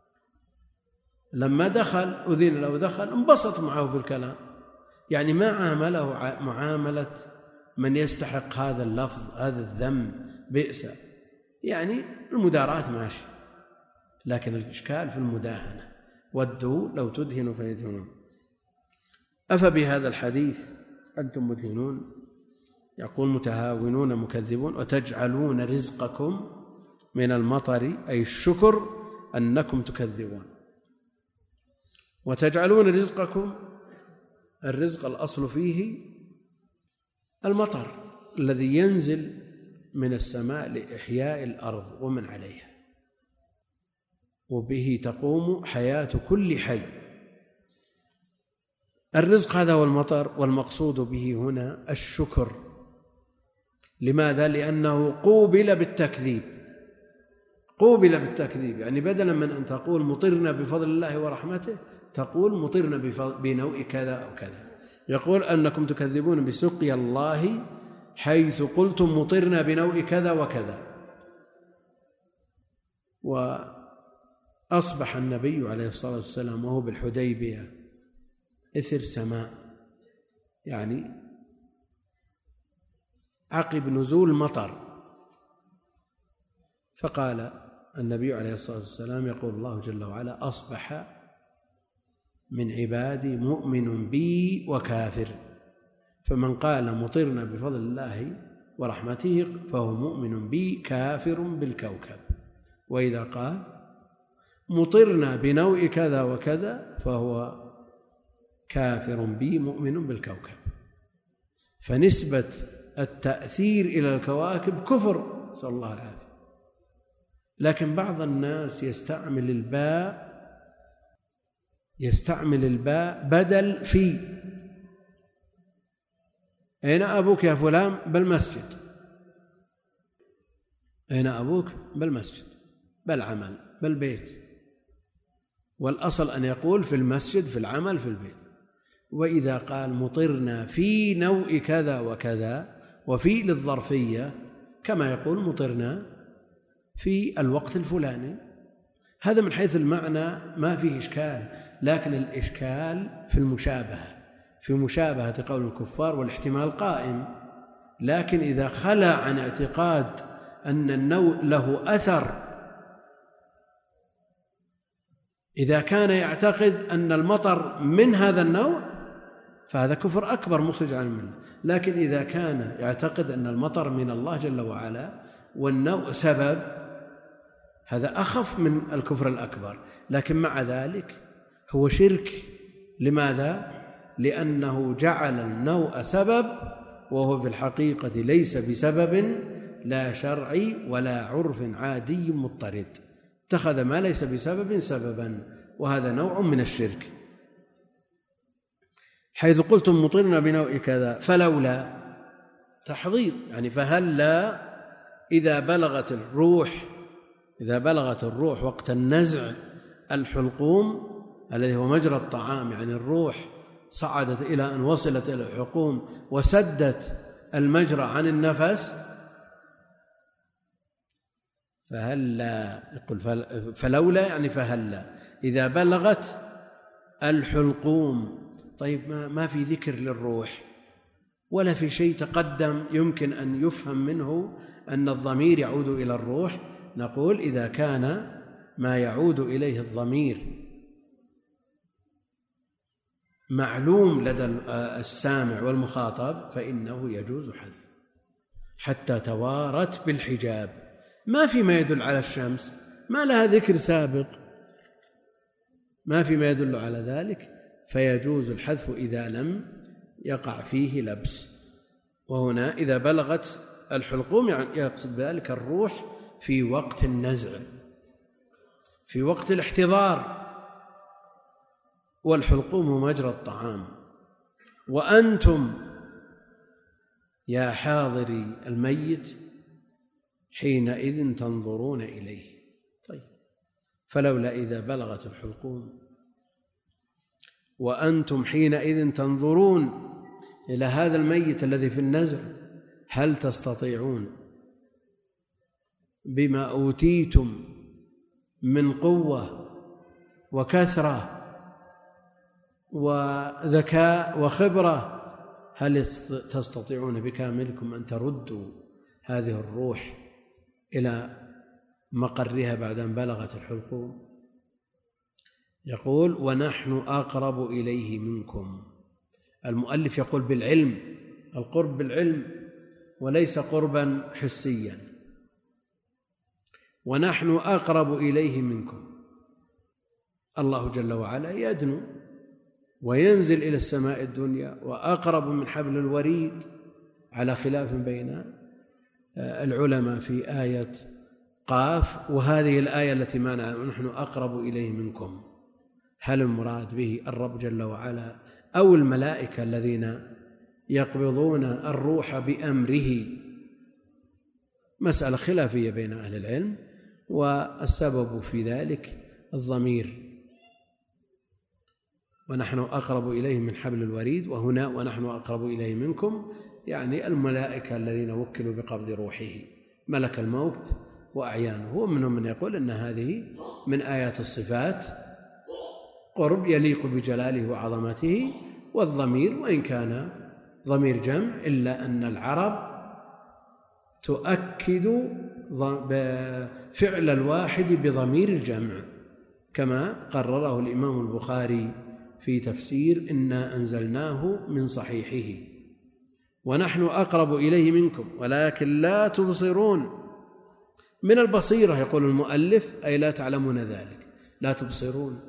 Speaker 1: لما دخل أذن له دخل انبسط معه في الكلام، يعني ما عامله معاملة من يستحق هذا اللفظ، هذا الذم، بئس، يعني المداراة ماشي، لكن الإشكال في المداهنة، ودوا لو تدهنوا فيدهنون. أفبهذا الحديث أنتم مدهنون؟ يقول متهاونون مكذبون. وتجعلون رزقكم من المطر، أي الشكر أنكم تكذبون. وتجعلون رزقكم، الرزق الأصل فيه المطر الذي ينزل من السماء لإحياء الأرض ومن عليها، وبه تقوم حياة كل حي. الرزق هذا هو المطر، والمقصود به هنا الشكر. لماذا؟ لأنه قوبل بالتكذيب، قوبل بالتكذيب، يعني بدلا من أن تقول مطرنا بفضل الله ورحمته تقول مطرنا بنوء كذا أو كذا. يقول أنكم تكذبون بسقيا الله حيث قلتم مطرنا بنوء كذا وكذا. وأصبح النبي عليه الصلاة والسلام وهو بالحديبية إثر سماء، يعني عقب نزول مطر، فقال النبي عليه الصلاة والسلام يقول الله جل وعلا أصبح من عبادي مؤمن بي وكافر، فمن قال مطرنا بفضل الله ورحمته فهو مؤمن بي كافر بالكوكب، وإذا قال مطرنا بنوء كذا وكذا فهو كافر بي مؤمن بالكوكب. فنسبة التأثير إلى الكواكب كفر، نسأل الله العافية. لكن بعض الناس يستعمل الباء يستعمل الباء بدل في. أين أبوك يا فلان؟ بالمسجد. أين أبوك؟ بالمسجد، بالعمل، بالبيت. والأصل أن يقول في المسجد، في العمل، في البيت. وإذا قال مطرنا في نوء كذا وكذا، وفي للظرفية، كما يقول مطرنا في الوقت الفلاني، هذا من حيث المعنى ما فيه إشكال. لكن الإشكال في المشابهة، في مشابهة قول الكفار، والاحتمال قائم. لكن إذا خلا عن اعتقاد أن النوء له أثر، إذا كان يعتقد أن المطر من هذا النوع فهذا كفر أكبر مخرج عن الملة. لكن إذا كان يعتقد أن المطر من الله جل وعلا والنوء سبب، هذا أخف من الكفر الأكبر، لكن مع ذلك هو شرك. لماذا؟ لأنه جعل النوء سبب وهو في الحقيقة ليس بسبب لا شرعي ولا عرف عادي مضطرد، اتخذ ما ليس بسبب سببا، وهذا نوع من الشرك. حيث قلتم مطرنا بنوء كذا فلولا تحضير، يعني فهلا إذا بلغت الروح إذا بلغت الروح وقت النزع الحلقوم الذي هو مجرى الطعام، يعني الروح صعدت إلى أن وصلت إلى الحلقوم وسدت المجرى عن النفس، فهلا يقول فلولا يعني فهلا إذا بلغت الحلقوم. طيب ما ما في ذكر للروح ولا في شيء تقدم يمكن أن يفهم منه أن الضمير يعود إلى الروح. نقول إذا كان ما يعود إليه الضمير معلوم لدى السامع والمخاطب فإنه يجوز حذف حتى توارت بالحجاب. ما في ما يدل على الشمس، ما لها ذكر سابق، ما في ما يدل على ذلك، فيجوز الحذف إذا لم يقع فيه لبس. وهنا إذا بلغت الحلقوم يعني يقصد ذلك الروح في وقت النزع، في وقت الاحتضار، والحلقوم مجرى الطعام. وأنتم يا حاضري الميت حينئذ تنظرون إليه. طيب فلولا إذا بلغت الحلقوم وأنتم حينئذ تنظرون إلى هذا الميت الذي في النزع، هل تستطيعون بما أوتيتم من قوة وكثرة وذكاء وخبرة، هل تستطيعون بكاملكم أن تردوا هذه الروح إلى مقرها بعد أن بلغت الحلقوم. يقول ونحن أقرب إليه منكم. المؤلف يقول بالعلم، القرب بالعلم وليس قربا حسيا. ونحن أقرب إليه منكم. الله جل وعلا يدنو وينزل إلى السماء الدنيا وأقرب من حبل الوريد، على خلاف بين العلماء في آية قاف وهذه الآية التي معنا ونحن أقرب إليه منكم. هل المراد به الرب جل وعلا أو الملائكة الذين يقبضون الروح بأمره؟ مسألة خلافية بين أهل العلم، والسبب في ذلك الضمير، ونحن أقرب إليه من حبل الوريد، وهنا ونحن أقرب إليه منكم يعني الملائكة الذين وكلوا بقبض روحه، ملك الموت وأعيانه. ومنهم من يقول أن هذه من آيات الصفات، قرب يليق بجلاله وعظمته. والضمير وإن كان ضمير جمع إلا أن العرب تؤكد فعل الواحد بضمير الجمع، كما قرره الإمام البخاري في تفسير إنا أنزلناه من صحيحه. ونحن أقرب إليه منكم ولكن لا تبصرون. من البصيرة يقول المؤلف أي لا تعلمون ذلك، لا تبصرون.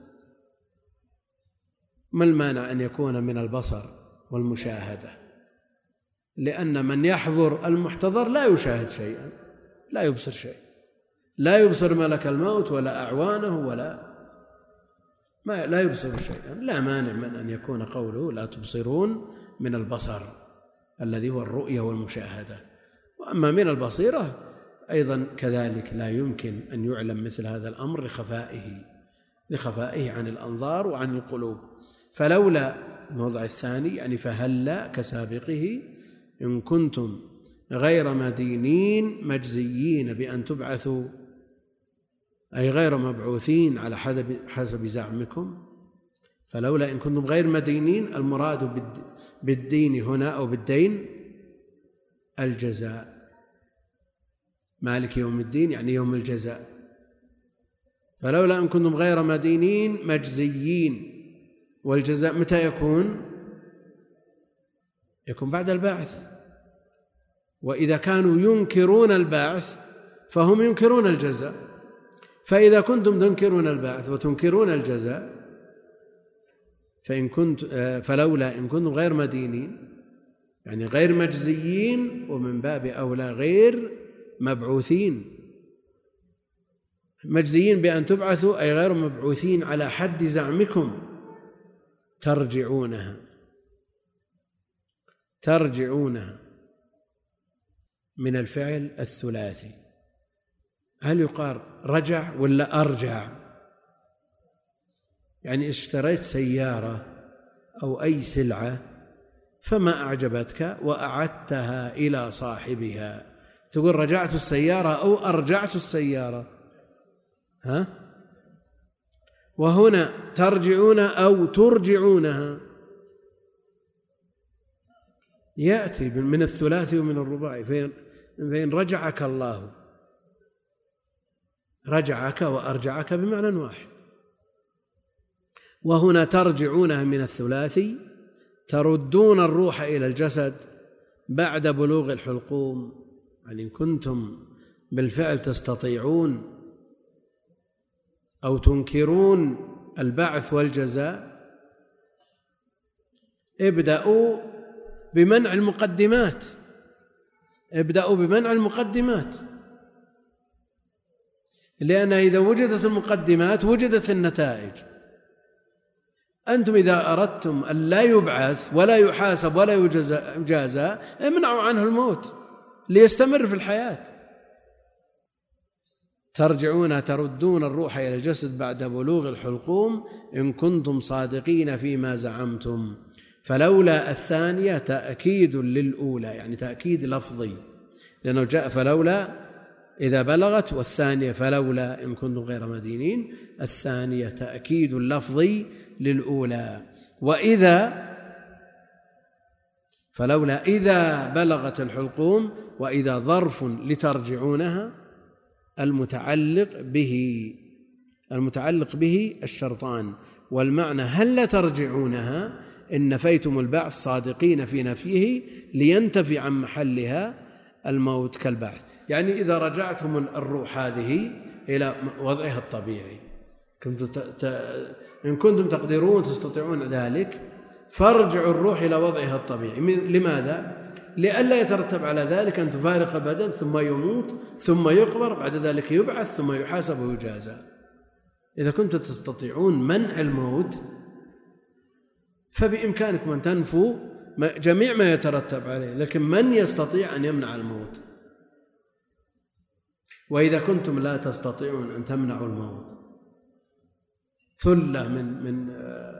Speaker 1: ما المانع أن يكون من البصر والمشاهدة؟ لأن من يحضر المحتضر لا يشاهد شيئا، لا يبصر شيء، لا يبصر ملك الموت ولا أعوانه ولا ما لا يبصر شيئا. لا مانع من أن يكون قوله لا تبصرون من البصر الذي هو الرؤية والمشاهدة. وأما من البصيرة أيضا كذلك لا يمكن أن يعلم مثل هذا الأمر لخفائه لخفائه عن الأنظار وعن القلوب. فلولا الموضع الثاني يعني فهلا كسابقه إن كنتم غير مدينين مجزيين بأن تبعثوا، أي غير مبعوثين على حسب زعمكم. فلولا إن كنتم غير مدينين، المراد بالدين هنا أو بالدين الجزاء، مالك يوم الدين يعني يوم الجزاء. فلولا إن كنتم غير مدينين مجزيين، والجزاء متى يكون؟ يكون بعد البعث. وإذا كانوا ينكرون البعث فهم ينكرون الجزاء. فإذا كنتم تنكرون البعث وتنكرون الجزاء فإن كنت فلولا إن كنتم غير مدينين يعني غير مجزيين، ومن باب أولى غير مبعوثين. مجزيين بأن تبعثوا أي غير مبعوثين على حد زعمكم، ترجعونها ترجعونها من الفعل الثلاثي. هل يقال رجع ولا أرجع؟ يعني اشتريت سيارة أو أي سلعة فما أعجبتك وأعدتها إلى صاحبها، تقول رجعت السيارة أو أرجعت السيارة؟ ها؟ وهنا ترجعون أو ترجعونها، يأتي من الثلاثي ومن الرباعي. فإن رجعك الله، رجعك وأرجعك بمعنى واحد. وهنا ترجعونها من الثلاثي، تردون الروح إلى الجسد بعد بلوغ الحلقوم. يعني إن كنتم بالفعل تستطيعون أو تنكرون البعث والجزاء، ابدأوا بمنع المقدمات ابدأوا بمنع المقدمات لأن إذا وجدت المقدمات وجدت النتائج. أنتم إذا أردتم أن لا يبعث ولا يحاسب ولا يجازى امنعوا عنه الموت ليستمر في الحياة. ترجعون تردون الروح إلى الجسد بعد بلوغ الحلقوم إن كنتم صادقين فيما زعمتم. فلولا الثانية تأكيد للأولى، يعني تأكيد لفظي، لأنه جاء فلولا إذا بلغت، والثانية فلولا إن كنتم غير مدينين. الثانية تأكيد لفظي للأولى. وإذا فلولا إذا بلغت الحلقوم، وإذا ظرف لترجعونها المتعلق به المتعلق به الشرطان، والمعنى هل لا ترجعونها إن نفيتم البعث صادقين في نفيه لينتفي عن محلها الموت كالبعث. يعني إذا رجعتم الروح هذه إلى وضعها الطبيعي، إن كنتم تقدرون تستطيعون ذلك فارجعوا الروح إلى وضعها الطبيعي. لماذا؟ لئلا يترتب على ذلك أن تفارق البدن ثم يموت ثم يقبر، بعد ذلك يبعث ثم يحاسب ويجازى. إذا كنتم تستطيعون منع الموت فبإمكانكم أن تنفوا جميع ما يترتب عليه، لكن من يستطيع أن يمنع الموت؟ وإذا كنتم لا تستطيعون أن تمنعوا الموت، ثلة من من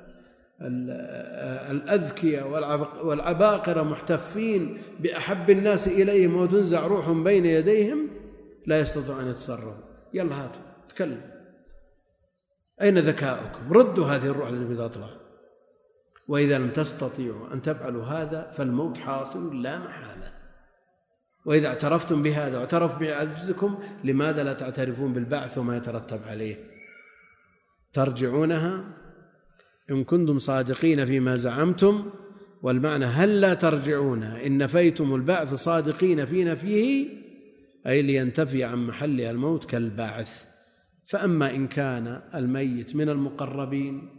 Speaker 1: الأذكياء والعباقرة محتفين بأحب الناس إليهم وتنزع روحهم بين يديهم لا يستطيعون أن يتصرفوا، يلا هاتوا تكلم، أين ذكاؤكم؟ ردوا هذه الروح التي بتطلع. وإذا لم تستطيعوا أن تفعلوا هذا فالموت حاصل لا محالة. وإذا اعترفتم بهذا واعترف بعجزكم لماذا لا تعترفون بالبعث وما يترتب عليه؟ ترجعونها إن كنتم صادقين فيما زعمتم، والمعنى هل لا ترجعونها إن نفيتم البعث صادقين في نفيه، أي لينتفي عن محلها الموت كالبعث. فأما إن كان الميت من المقربين،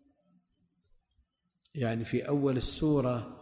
Speaker 1: يعني في أول السورة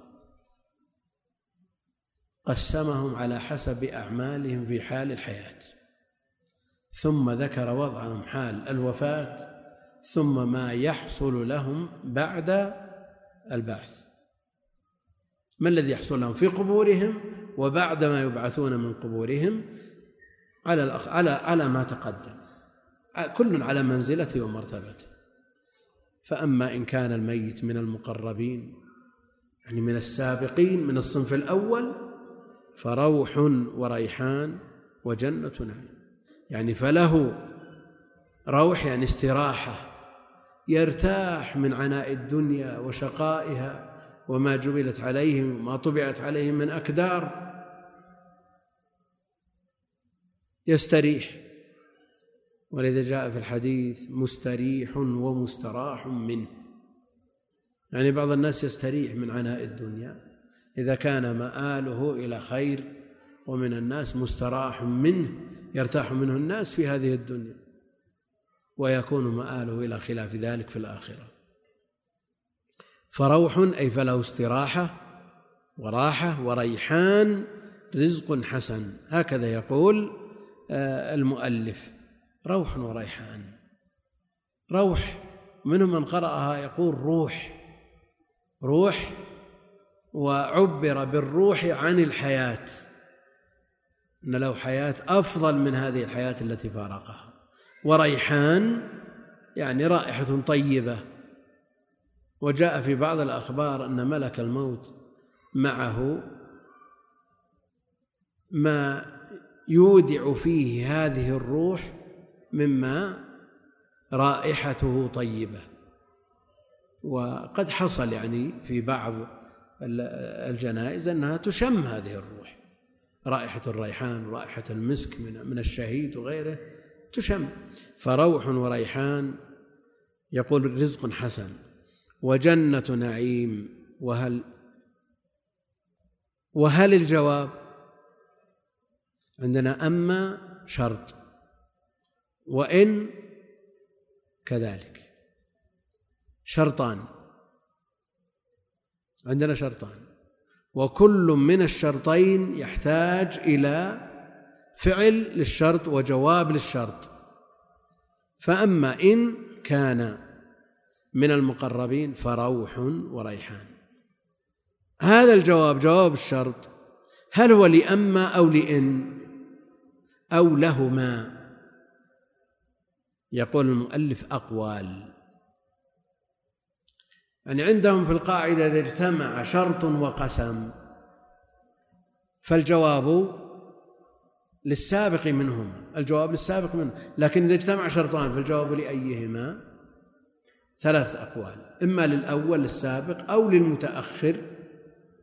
Speaker 1: قسمهم على حسب أعمالهم في حال الحياة، ثم ذكر وضعهم حال الوفاة، ثم ما يحصل لهم بعد البعث. ما الذي يحصل لهم في قبورهم وبعد ما يبعثون من قبورهم على على على ما تقدم، كل على منزلته ومرتبته. فأما إن كان الميت من المقربين يعني من السابقين من الصنف الأول فروح وريحان وجنة نعيم، يعني فله روح يعني استراحة، يرتاح من عناء الدنيا وشقائها وما جبلت عليهم وما طبعت عليهم من أكدار، يستريح. ولذا جاء في الحديث مستريح ومستراح منه، يعني بعض الناس يستريح من عناء الدنيا إذا كان مآله إلى خير، ومن الناس مستراح منه يرتاح منه الناس في هذه الدنيا ويكون مآله إلى خلاف ذلك في الآخرة. فروح أي فله استراحة وراحة، وريحان رزق حسن، هكذا يقول المؤلف، روح وريحان. روح منهم من قرأها يقول روح روح، وعبر بالروح عن الحياة، أن له حياة أفضل من هذه الحياة التي فارقها. وريحان يعني رائحة طيبة. وجاء في بعض الأخبار أن ملك الموت معه ما يودع فيه هذه الروح مما رائحته طيبة. وقد حصل يعني في بعض الجنائز أنها تشم هذه الروح، رائحة الريحان ورائحة المسك من الشهيد وغيره تشم. فروح وريحان يقول رزق حسن وجنة نعيم. وهل وهل الجواب عندنا أما شرط، وإن كذلك شرطان، عندنا شرطان، وكل من الشرطين يحتاج إلى فعل للشرط وجواب للشرط. فأما إن كان من المقربين فروح وريحان، هذا الجواب جواب الشرط، هل هو لأما أو لإن أو لهما؟ يقول المؤلف أقوال، يعني عندهم في القاعدة إذا اجتمع شرط وقسم فالجواب للسابق منهما، الجواب للسابق منه. لكن إذا اجتمع شرطان فالجواب لأيهما؟ ثلاث أقوال، إما للأول للسابق أو للمتأخر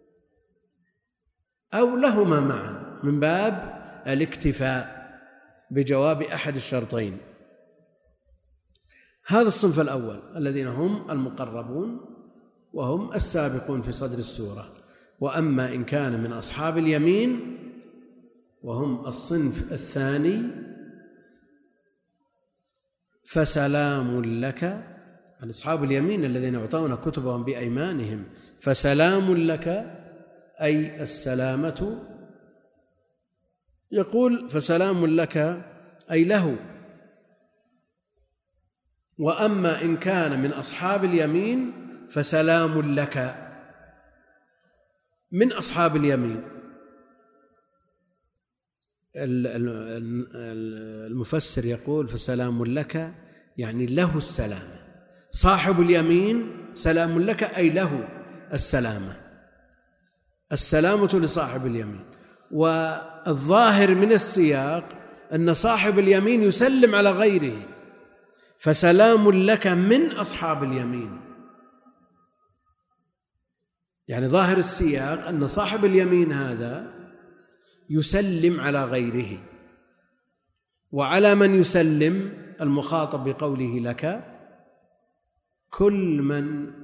Speaker 1: أو لهما معا من باب الاكتفاء بجواب أحد الشرطين. هذا الصنف الأول الذين هم المقربون وهم السابقون في صدر السورة. وأما إن كان من أصحاب اليمين وهم الصنف الثاني فسلام لك، عن أصحاب اليمين الذين يعطون كتبهم بأيمانهم، فسلام لك أي السلامة. يقول فسلام لك أي له. وأما إن كان من أصحاب اليمين فسلام لك من أصحاب اليمين. المفسر يقول فسلام لك يعني له السلامة، صاحب اليمين سلام لك أي له السلامة، السلامة لصاحب اليمين. والظاهر من السياق أن صاحب اليمين يسلم على غيره، فسلام لك من أصحاب اليمين. يعني ظاهر السياق أن صاحب اليمين هذا يسلم على غيره، وعلى من يسلم المخاطب بقوله لك كل من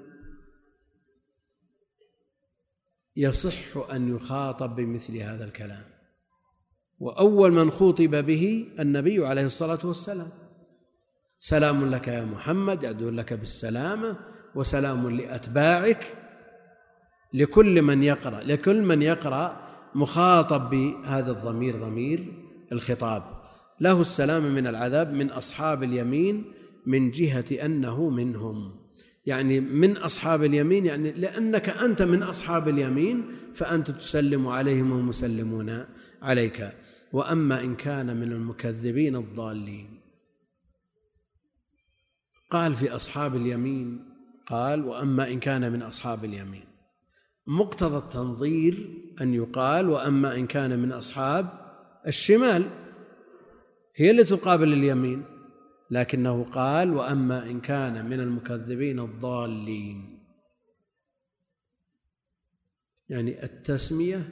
Speaker 1: يصح أن يخاطب بمثل هذا الكلام. وأول من خوطب به النبي عليه الصلاة والسلام، سلام لك يا محمد، يدعو لك بالسلامة، وسلام لأتباعك، لكل من يقرأ لكل من يقرأ مخاطب بهذا الضمير ضمير الخطاب، له السلام من العذاب من أصحاب اليمين من جهة أنه منهم. يعني من أصحاب اليمين يعني لأنك أنت من أصحاب اليمين فأنت تسلم عليهم وهم مسلمون عليك. وأما إن كان من المكذبين الضالين، قال في أصحاب اليمين، قال وأما إن كان من أصحاب اليمين. مقتضى التنظير أن يقال وأما إن كان من أصحاب الشمال، هي التي تقابل اليمين، لكنه قال وأما إن كان من المكذبين الضالين، يعني التسمية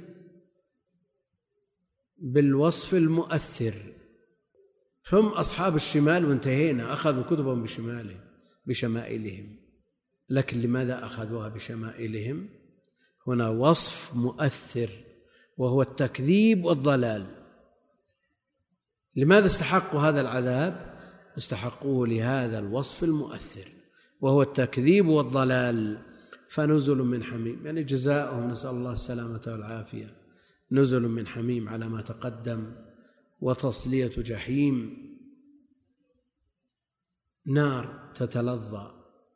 Speaker 1: بالوصف المؤثر. هم أصحاب الشمال وانتهينا، أخذوا كتبهم بشمالهم بشمائلهم، لكن لماذا أخذوها بشمائلهم؟ هنا وصف مؤثر وهو التكذيب والضلال. لماذا استحقوا هذا العذاب؟ استحقوه لهذا الوصف المؤثر وهو التكذيب والضلال. فنزل من حميم، يعني جزاؤهم، نسأل الله السلامة والعافية، نزل من حميم على ما تقدم، وتصلية جحيم، نار تتلظى،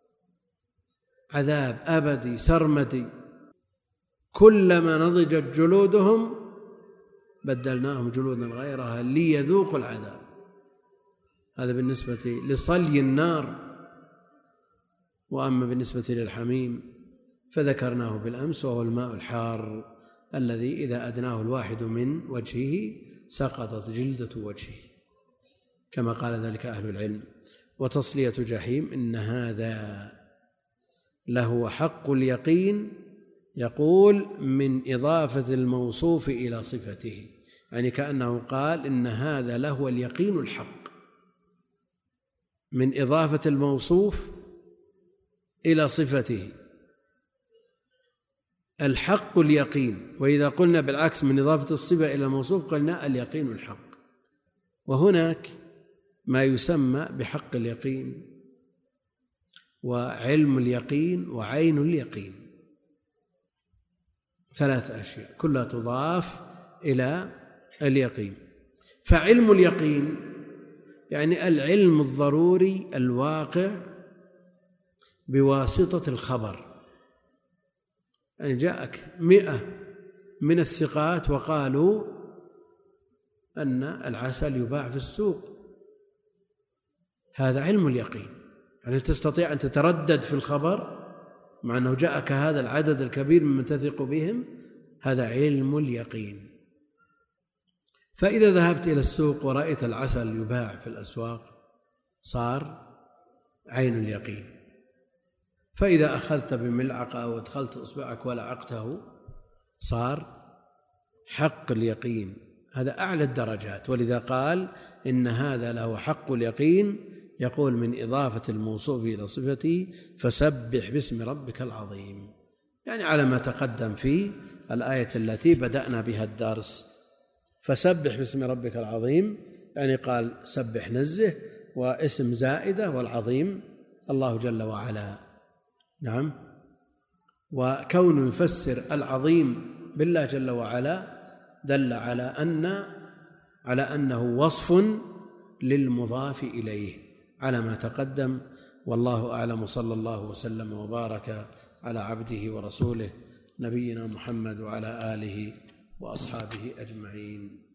Speaker 1: عذاب أبدي سرمدي، كلما نضجت جلودهم بدلناهم جلودا غيرها ليذوقوا العذاب. هذا بالنسبة لصلي النار. وأما بالنسبة للحميم فذكرناه بالأمس، وهو الماء الحار الذي إذا أدناه الواحد من وجهه سقطت جلدة وجهه، كما قال ذلك أهل العلم. وتصلية جحيم إن هذا لهو حق اليقين، يقول من إضافة الموصوف إلى صفته، يعني كأنه قال إن هذا لهو اليقين الحق، من إضافة الموصوف إلى صفته، الحق اليقين. وإذا قلنا بالعكس من إضافة الصفة إلى الموصوف قلنا اليقين الحق. وهناك ما يسمى بحق اليقين وعلم اليقين وعين اليقين، ثلاث أشياء كلها تضاف إلى اليقين. فعلم اليقين يعني العلم الضروري الواقع بواسطة الخبر. يعني جاءك مئة من الثقات وقالوا أن العسل يباع في السوق، هذا علم اليقين. يعني تستطيع أن تتردد في الخبر مع أنه جاءك هذا العدد الكبير ممن تثق بهم، هذا علم اليقين. فإذا ذهبت إلى السوق ورأيت العسل يباع في الأسواق صار عين اليقين. فإذا أخذت بملعقة أو أدخلت إصبعك ولعقته صار حق اليقين هذا أعلى الدرجات. ولذا قال إن هذا له حق اليقين، يقول من إضافة الموصوف إلى صفته فسبح باسم ربك العظيم، يعني على ما تقدم في الآية التي بدأنا بها الدرس. فسبح باسم ربك العظيم يعني قال سبح نزه، واسم زائدة، والعظيم الله جل وعلا. نعم. وكونه يفسر العظيم بالله جل وعلا دل على أن على أنه وصف للمضاف إليه على ما تقدم. والله أعلم، صلى الله وسلم وبارك على عبده ورسوله نبينا محمد وعلى آله وأصحابه أجمعين.